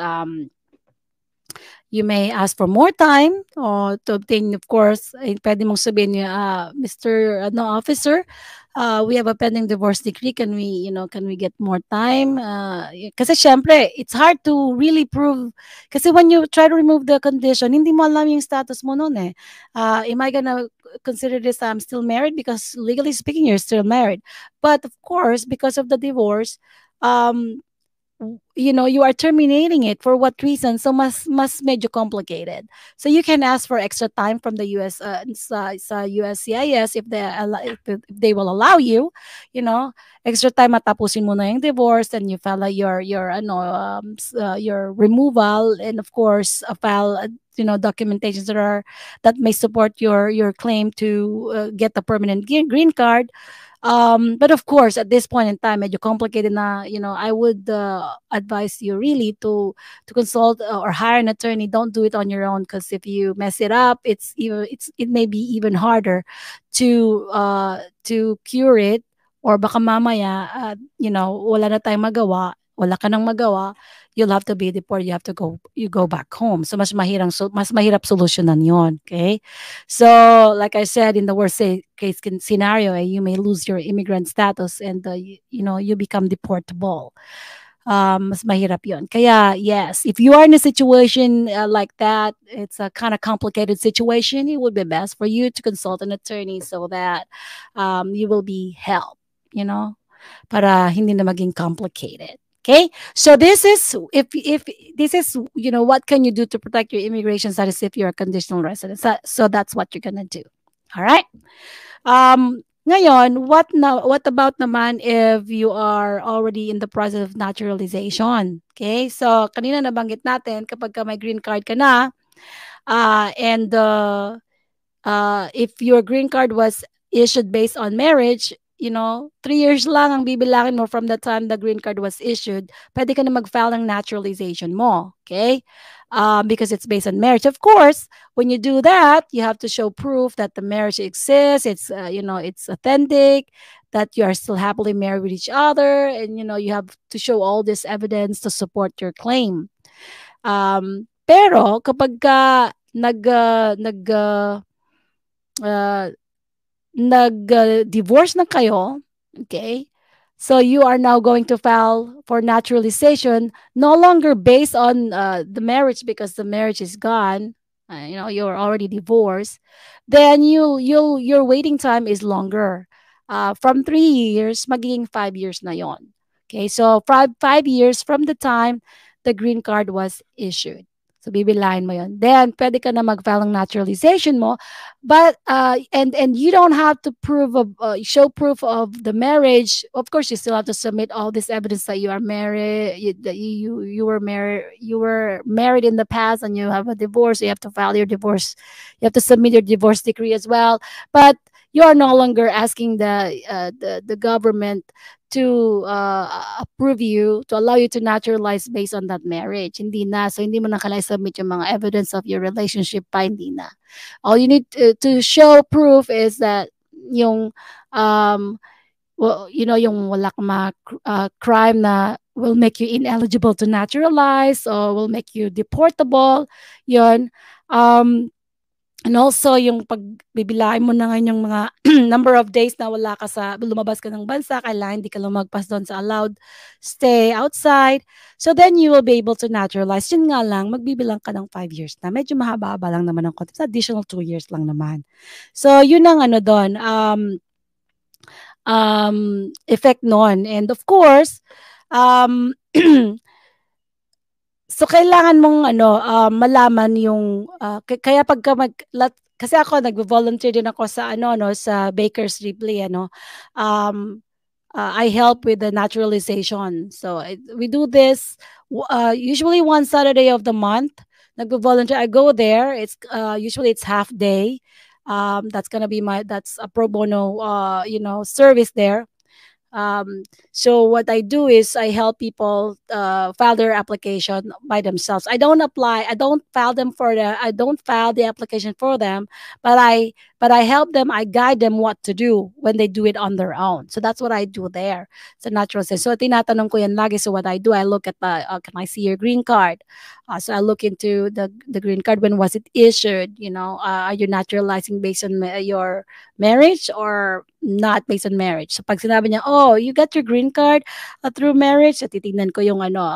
You may ask for more time or to obtain, of course, pwede mong sabihin niya, Mr. Officer, we have a pending divorce decree. Can we get more time? Kasi syempre, it's hard to really prove. Kasi when you try to remove the condition, hindi mo alam yung status mo nun eh. Am I gonna consider this I'm still married? Because legally speaking, you're still married. But of course, because of the divorce, you are terminating it for what reason? So mas medyo complicated. So you can ask for extra time from the sa USCIS if they will allow you, extra time matapusin mo na yung divorce, and you file your removal, and of course file documentations that may support your claim to get the permanent green card. But of course, at this point in time, medyo complicated na, I would advise you really to consult or hire an attorney. Don't do it on your own, because if you mess it up, it may be even harder to cure it, or baka mamaya, wala na tayong magawa, wala ka nang magawa, you'll have to be deported. You go back home. So mas mahirap solusyonan yon. Okay, so like I said, in the worst case scenario, you may lose your immigrant status, and you become deportable. Mas mahirap yon. Kaya yes, if you are in a situation like that, it's a kind of complicated situation, it would be best for you to consult an attorney so that you will be helped, para hindi na maging complicated. Okay, so this is if this is what can you do to protect your immigration status if you're a conditional resident. So that's what you're gonna do. All right. Ngayon, what about naman if you are already in the process of naturalization? Okay, so kanina nabanggit natin kapag may green card ka na, and if your green card was issued based on marriage, 3 years lang ang bibilangin mo from the time the green card was issued, pwede ka na mag-file ng naturalization mo. Okay? Because it's based on marriage. Of course, when you do that, you have to show proof that the marriage exists. It's, it's authentic, that you are still happily married with each other. And, you have to show all this evidence to support your claim. Pero kapag ka nag-divorce na kayo, okay? So you are now going to file for naturalization, no longer based on the marriage, because the marriage is gone. You're already divorced. Then your waiting time is longer. From 3 years, magiging 5 years na yon. Okay, so 5 years from the time the green card was issued. So bibilahin mo yon. Then pwede ka na mag-file ng naturalization mo, but and you don't have to show proof of the marriage. Of course, you still have to submit all this evidence that you are married, that you were married in the past, and you have a divorce. So you have to file your divorce. You have to submit your divorce decree as well. But you are no longer asking the government to approve you, to allow you to naturalize based on that marriage. Hindi na. So, hindi mo na kailangan submit yung mga evidence of your relationship pa, hindi na. All you need to show proof is that yung, yung wala kang crime na will make you ineligible to naturalize or will make you deportable. Yun. And also yung pagbibilahin mo na ngayon yung mga number of days na wala ka sa lumabas ka ng bansa, kailangan hindi ka lumagpas doon sa allowed stay outside. So then you will be able to naturalize. Yun nga lang, magbibilang ka ng 5 years na. Medyo mahaba-haba lang naman ang konti. Additional 2 years lang naman. So yun ang ano doon, effect noon. And of course, um, so kailangan mong ano, malaman yung kaya pagka kasi ako nagvo-volunteer din ako sa ano no sa Baker's Ripley ano. I help with the naturalization. So we do this usually one Saturday of the month. Nagvo-volunteer. I go there. It's usually it's half day. That's gonna be that's a pro bono service there. So what I do is I help people file their application by themselves. I don't file them for I don't file the application for them, but I help them. I guide them what to do when they do it on their own. So that's what I do there. So natural sense. So tinatanong ko yan lagi. So what I do, I look at the can I see your green card? So I look into the green card. When was it issued? Are you naturalizing based on your marriage or not based on marriage? So pag sinabi niya, oh, you got your green card through marriage, so titignan ko yung ano,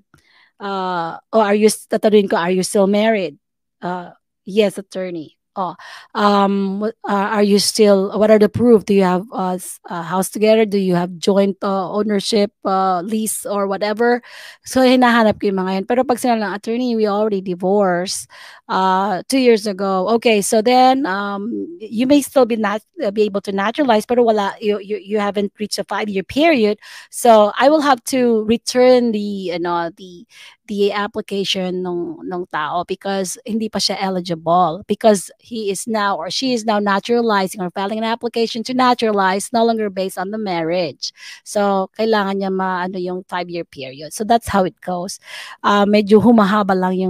tatanungin ko, are you still married? Yes, attorney. Oh, are you still? What are the proof? Do you have a house together? Do you have joint ownership, lease, or whatever? So hinahanap ko yung mga yan. Pero pag sinabi ng attorney, we already divorced 2 years ago. Okay, so then you may still be able to naturalize, but you haven't reached a 5-year period. So I will have to return the application ng tao because hindi pa siya eligible because he is now or she is now naturalizing or filing an application to naturalize no longer based on the marriage. So kailangan niya yung 5-year period. So that's how it goes. Medyo humahaba lang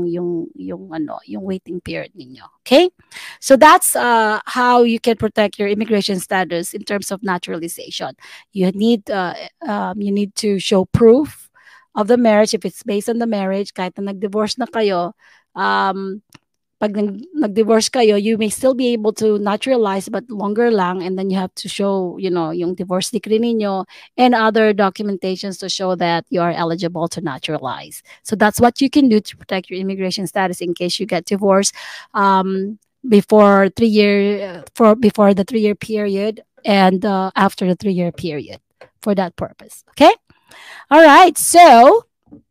yung waiting period ninyo. Okay? So that's how you can protect your immigration status in terms of naturalization. You need to show proof of the marriage. If it's based on the marriage, kahit na nag-divorce na kayo, pag nag-divorce kayo, you may still be able to naturalize but longer lang, and then you have to show, yung divorce decree ninyo and other documentations to show that you are eligible to naturalize. So that's what you can do to protect your immigration status in case you get divorced before the 3-year period and after the 3-year period for that purpose. Okay? All right, so,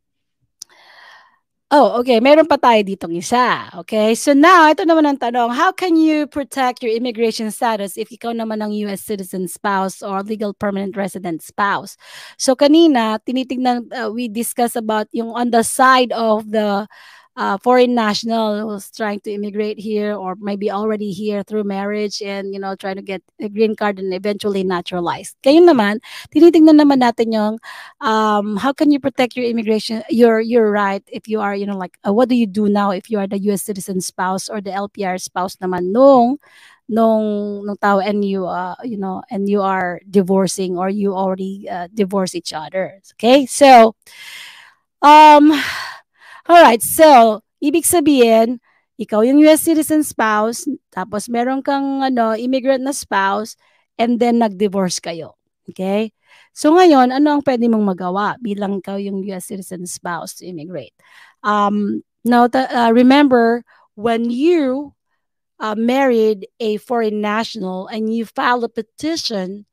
okay, meron pa tayo ditong isa. Okay, so now, ito naman ang tanong, how can you protect your immigration status if ikaw naman ang U.S. citizen spouse or legal permanent resident spouse? So kanina, we discussed about yung on the side of the foreign national who's trying to immigrate here or maybe already here through marriage and trying to get a green card and eventually naturalized. Kayo naman, tinitingnan naman natin yung how can you protect your immigration, your right if you are what do you do now if you are the US citizen spouse or the LPR spouse naman nung tao and you and you are divorcing or you already divorce each other. Okay? So alright, so, ibig sabihin, ikaw yung US citizen spouse, tapos meron kang immigrant na spouse, and then nag-divorce kayo. Okay? So ngayon, ano ang pwede mong magawa bilang ikaw yung US citizen spouse to immigrate? Now, remember, when you married a foreign national and you filed a petition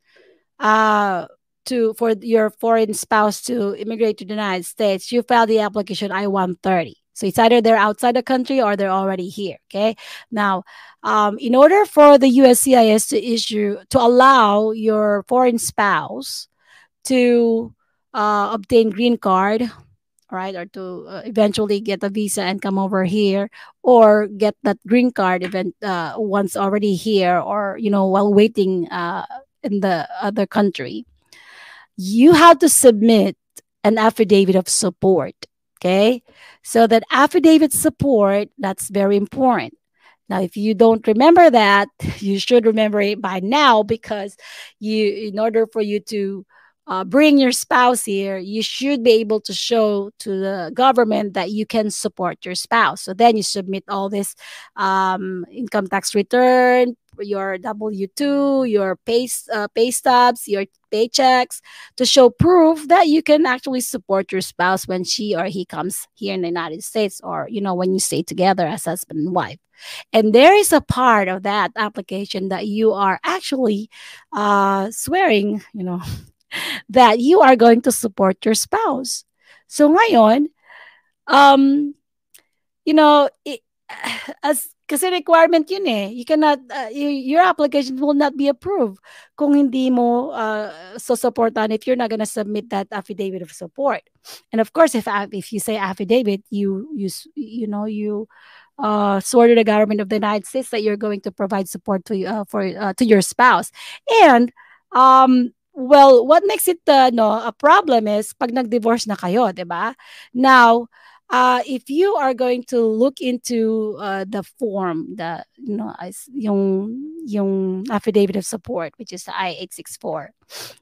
for your foreign spouse to immigrate to the United States, you file the application I-130. So it's either they're outside the country or they're already here. Okay. Now, in order for the USCIS to allow your foreign spouse to obtain green card, right, or to eventually get a visa and come over here, or get that green card once already here, or while waiting in the other country, you have to submit an affidavit of support. Okay, so that affidavit support, that's very important. Now, if you don't remember that, you should remember it by now, because in order for you to bring your spouse here, you should be able to show to the government that you can support your spouse. So then you submit all this income tax return, your W-2, your pay stubs, your paychecks to show proof that you can actually support your spouse when she or he comes here in the United States, or when you stay together as husband and wife. And there is a part of that application that you are actually swearing, that you are going to support your spouse. So ngayon, as kasi requirement yun eh. You cannot, your application will not be approved kung hindi mo supportan, if you're not gonna submit that affidavit of support. And of course, if you say affidavit, you swear to the government of the United States that you're going to provide support to your spouse. And well, what makes it a problem is pag nag-divorce na kayo, 'di ba? Now, if you are going to look into the form, yung affidavit of support, which is the I-864,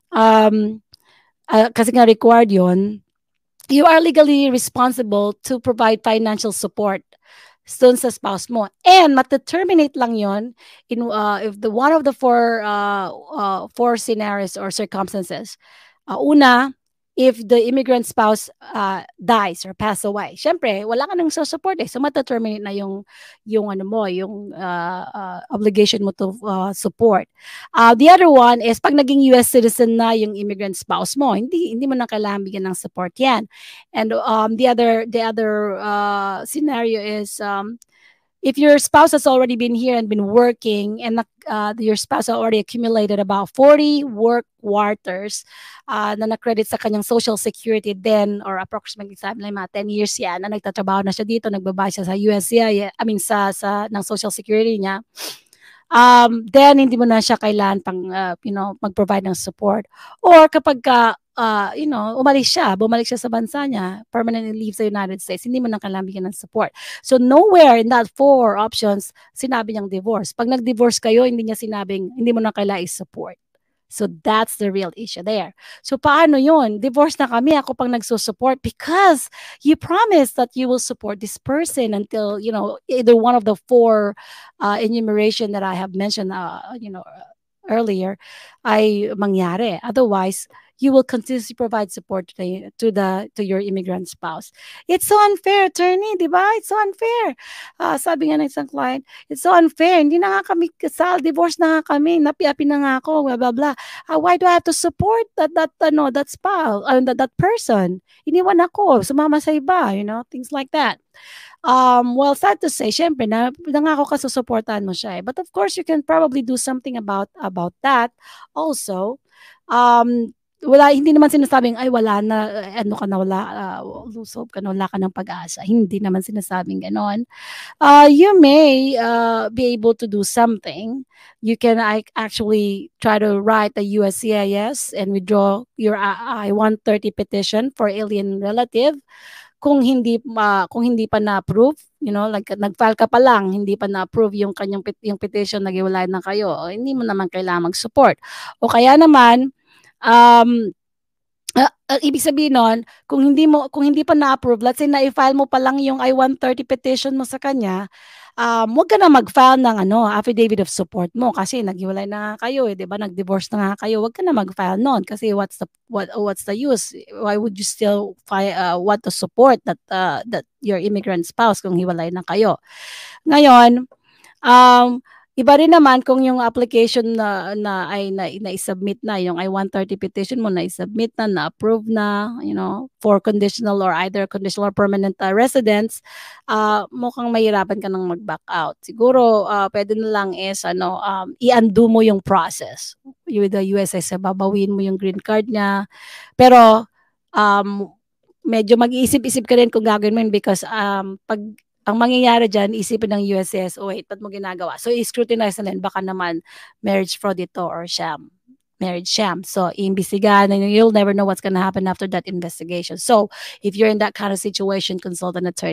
kasi nga required yon, you are legally responsible to provide financial support dun sa spouse mo. And mataterminate lang yon if the one of the four scenarios or circumstances. Una, if the immigrant spouse dies or pass away. Syempre, wala ka nang support eh. So mataterminate na yung obligation mo to support. The other one is pag naging US citizen na yung immigrant spouse mo, hindi mo na kailangan bigyan ng support yan. And the other scenario is if your spouse has already been here and been working, and your spouse already accumulated about 40 work quarters na na-credit sa kanyang social security, then, or approximately sabi lang mga 10 years yan, na nagtatrabaho na siya dito, nagbabay siya sa USCIS, ng social security niya, then hindi mo na siya kailangan pang mag-provide ng support. Or kapag bumalik siya sa bansa niya, permanently leave sa United States, hindi mo na kailangan bigyan ng support. So nowhere in that four options sinabi niyang divorce. Pag nag-divorce kayo, hindi niya sinabing hindi mo na kailangan i-support. So that's the real issue there. So paano yun? Divorce na kami, ako pang nagsusupport, because you promised that you will support this person until, either one of the four enumeration that I have mentioned, earlier ay mangyari. Otherwise, you will continuously provide support to your immigrant spouse. It's so unfair, attorney, di ba? It's so unfair. Sabi nga ng isang client, it's so unfair. Hindi na nga kami kasal, divorce na nga kami, napi-api na nga ako, blah, blah, blah. Why do I have to support that spouse, that person? Iniwan ako, sumama sa iba, things like that. Well, sad to say, syempre, nangako ka, susuportahan mo siya. But of course, you can probably do something about that also. Hindi naman sinasabing, ay, wala na, lose hope ka na, wala ka ng pag-asa. Hindi naman sinasabing ganon. You may be able to do something. You can actually try to write a USCIS and withdraw your I-130 petition for alien relative. Kung hindi pa na-approve, like nag-file ka pa lang, hindi pa na-approve yung kanyang yung petition, naghiwalay na kayo, hindi mo naman kailangan mag-support. O kaya naman, ibig sabihin nun, kung hindi pa na-approve, let's say na-file mo pa lang yung I-130 petition mo sa kanya, huwag ka na mag-file ng affidavit of support mo kasi naghiwalay na kayo, 'di ba? Nag-divorce na nga kayo. Huwag ka na mag-file noon kasi what's the use? Why would you still want to support that your immigrant spouse kung hiwalay na kayo? Ngayon, iba rin naman kung yung application na-submit na, yung I-130 petition mo na-submit na-approve na, for conditional or either conditional or permanent residence, mukhang mahirapan ka nang mag-back out. Siguro, pwede na lang is, i-undo mo yung process. With the USS, babawin mo yung green card niya. Pero, medyo mag-iisip-isip ka rin kung gagawin mo yun because, pag ang mangyayari dyan, isipin ng USS, wait, ba't mo ginagawa? So, i-scrutinize na rin, baka naman marriage fraud ito or sham. Marriage sham. So, iimbestigahan, and you'll never know what's gonna happen after that investigation. So, if you're in that kind of situation, consult an attorney.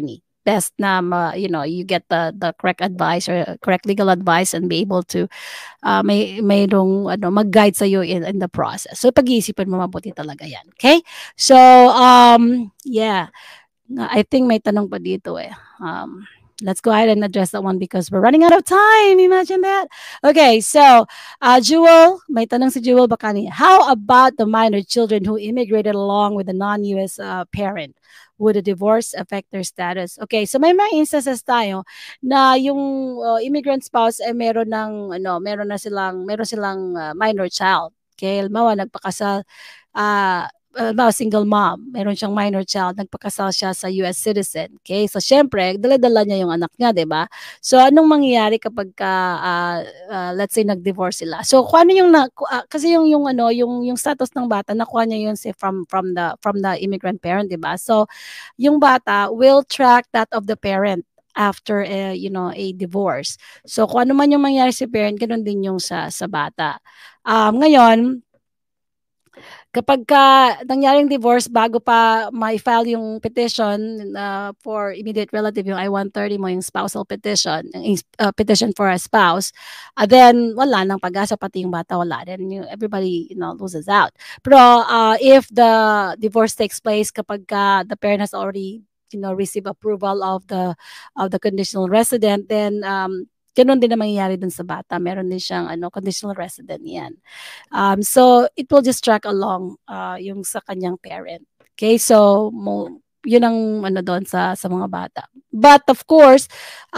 best na you get the correct advice or correct legal advice and be able to mayroong mag-guide sa iyo in the process. So pag-iisipan mo mabuti talaga 'yan. Okay? So yeah. I think may tanong pa dito eh. Let's go ahead and address that one because we're running out of time. Imagine that. Okay, so Jewel, may tanong si Jewel Bakani. How about the minor children who immigrated along with a non-US parent? Would a divorce affect their status? Okay, so may mga instances tayo na yung immigrant spouse ay meron silang minor child. Okay, halimbawa nagpakasal single mom, meron siyang minor child, nagpakasal siya sa US citizen. Okay? So, syempre, dala-dala niya yung anak niya, di ba? So, anong mangyayari kapag let's say, nag-divorce sila? So, kung ano yung, kasi yung status ng bata, nakuha niya yun say, from the immigrant parent, di ba? So, yung bata will track that of the parent after a divorce. So, kung ano man yung mangyayari sa parent, ganun din yung sa bata. Ngayon, kapag nangyaring divorce bago pa ma-file yung petition for immediate relative, yung I-130 mo, yung spousal petition, yung petition for a spouse, then wala nang pag-asa, pati yung bata wala. Then everybody loses out. Pero if the divorce takes place kapag the parent has already receive approval of the conditional resident, then ganun din na mangyayari dun sa bata. Meron din siyang conditional resident yan. So, it will just track along yung sa kanyang parent. Okay? So, yun ang doon sa mga bata. But, of course,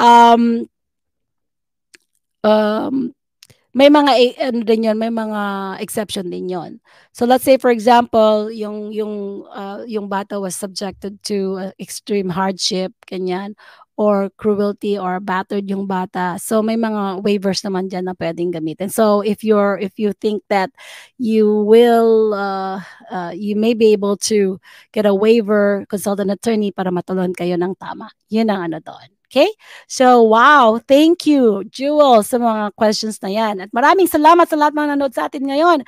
may mga may mga exception din yon. So let's say for example, yung bata was subjected to extreme hardship, ganyan, or cruelty or battered yung bata. So may mga waivers naman diyan na pwedeng gamitin. So if you think that you may be able to get a waiver, consult an attorney para matulungan kayo ng tama. Yun ang doon. Okay? So, wow. Thank you, Jewel, sa mga questions na yan. At maraming salamat sa lahat mga nanood sa atin ngayon.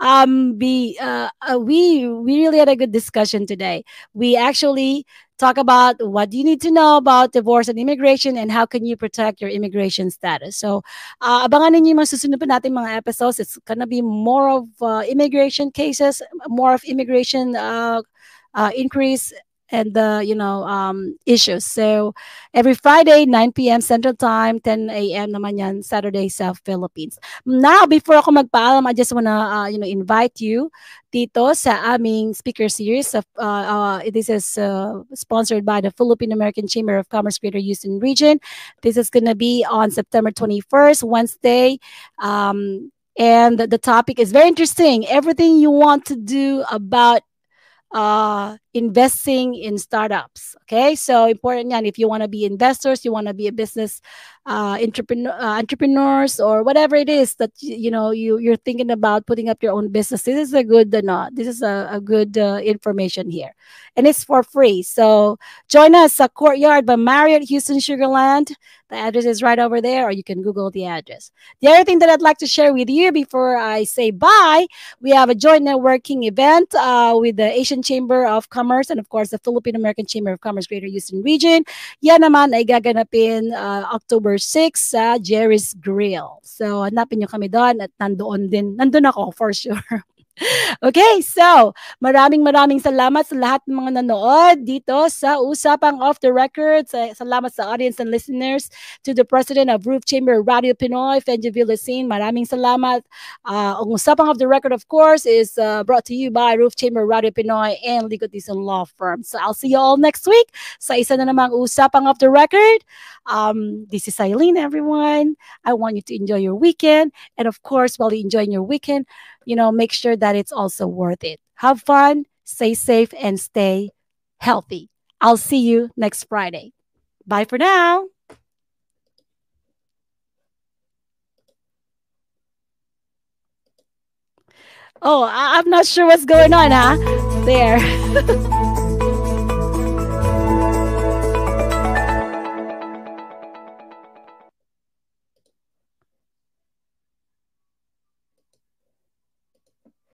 We really had a good discussion today. We actually talk about what you need to know about divorce and immigration and how can you protect your immigration status. So, abangan ninyo yung mga susunod pa natin mga episodes. It's gonna be more of immigration cases, more of immigration increase and the issues. So every Friday 9 p.m. Central Time, 10 a.m. naman yan Saturday sa Philippines. Now, before ako magpaalam, I just wanna invite you dito sa aming speaker series. This is sponsored by the Philippine American Chamber of Commerce Greater Houston Region. This is gonna be on September 21st, Wednesday. And the topic is very interesting. Everything you want to do about investing in startups. Okay, so important yan. If you want to be investors, you want to be a business entrepreneurs or whatever it is that you're thinking about putting up your own business. This is a good information here, and it's for free. So join us at Courtyard by Marriott Houston Sugarland. The address is right over there, or you can Google the address. The other thing that I'd like to share with you before I say bye, we have a joint networking event with the Asian Chamber of Commerce and of course the Philippine American Chamber of Commerce Greater Houston Region. Yan naman ay gaganapin October 6 sa Jerry's Grill. So hanapin nyo kami doon at nandun ako for sure. Okay, so maraming salamat sa lahat ng mga nanood dito sa Usapang Off the Record. Salamat sa audience and listeners. To the President of Roof Chamber Radio Pinoy, Fenji Villasin, maraming salamat. Ang Usapang Off the Record, of course, is brought to you by Roof Chamber Radio Pinoy and Legal Dizon Law Firm. So I'll see you all next week sa isa na namang Usapang Off the Record. This is Eileen, everyone. I want you to enjoy your weekend. And of course, while you're enjoying your weekend, make sure that it's also worth it. Have fun, stay safe, and stay healthy. I'll see you next Friday. Bye for now. Oh, I'm not sure what's going on, huh? There.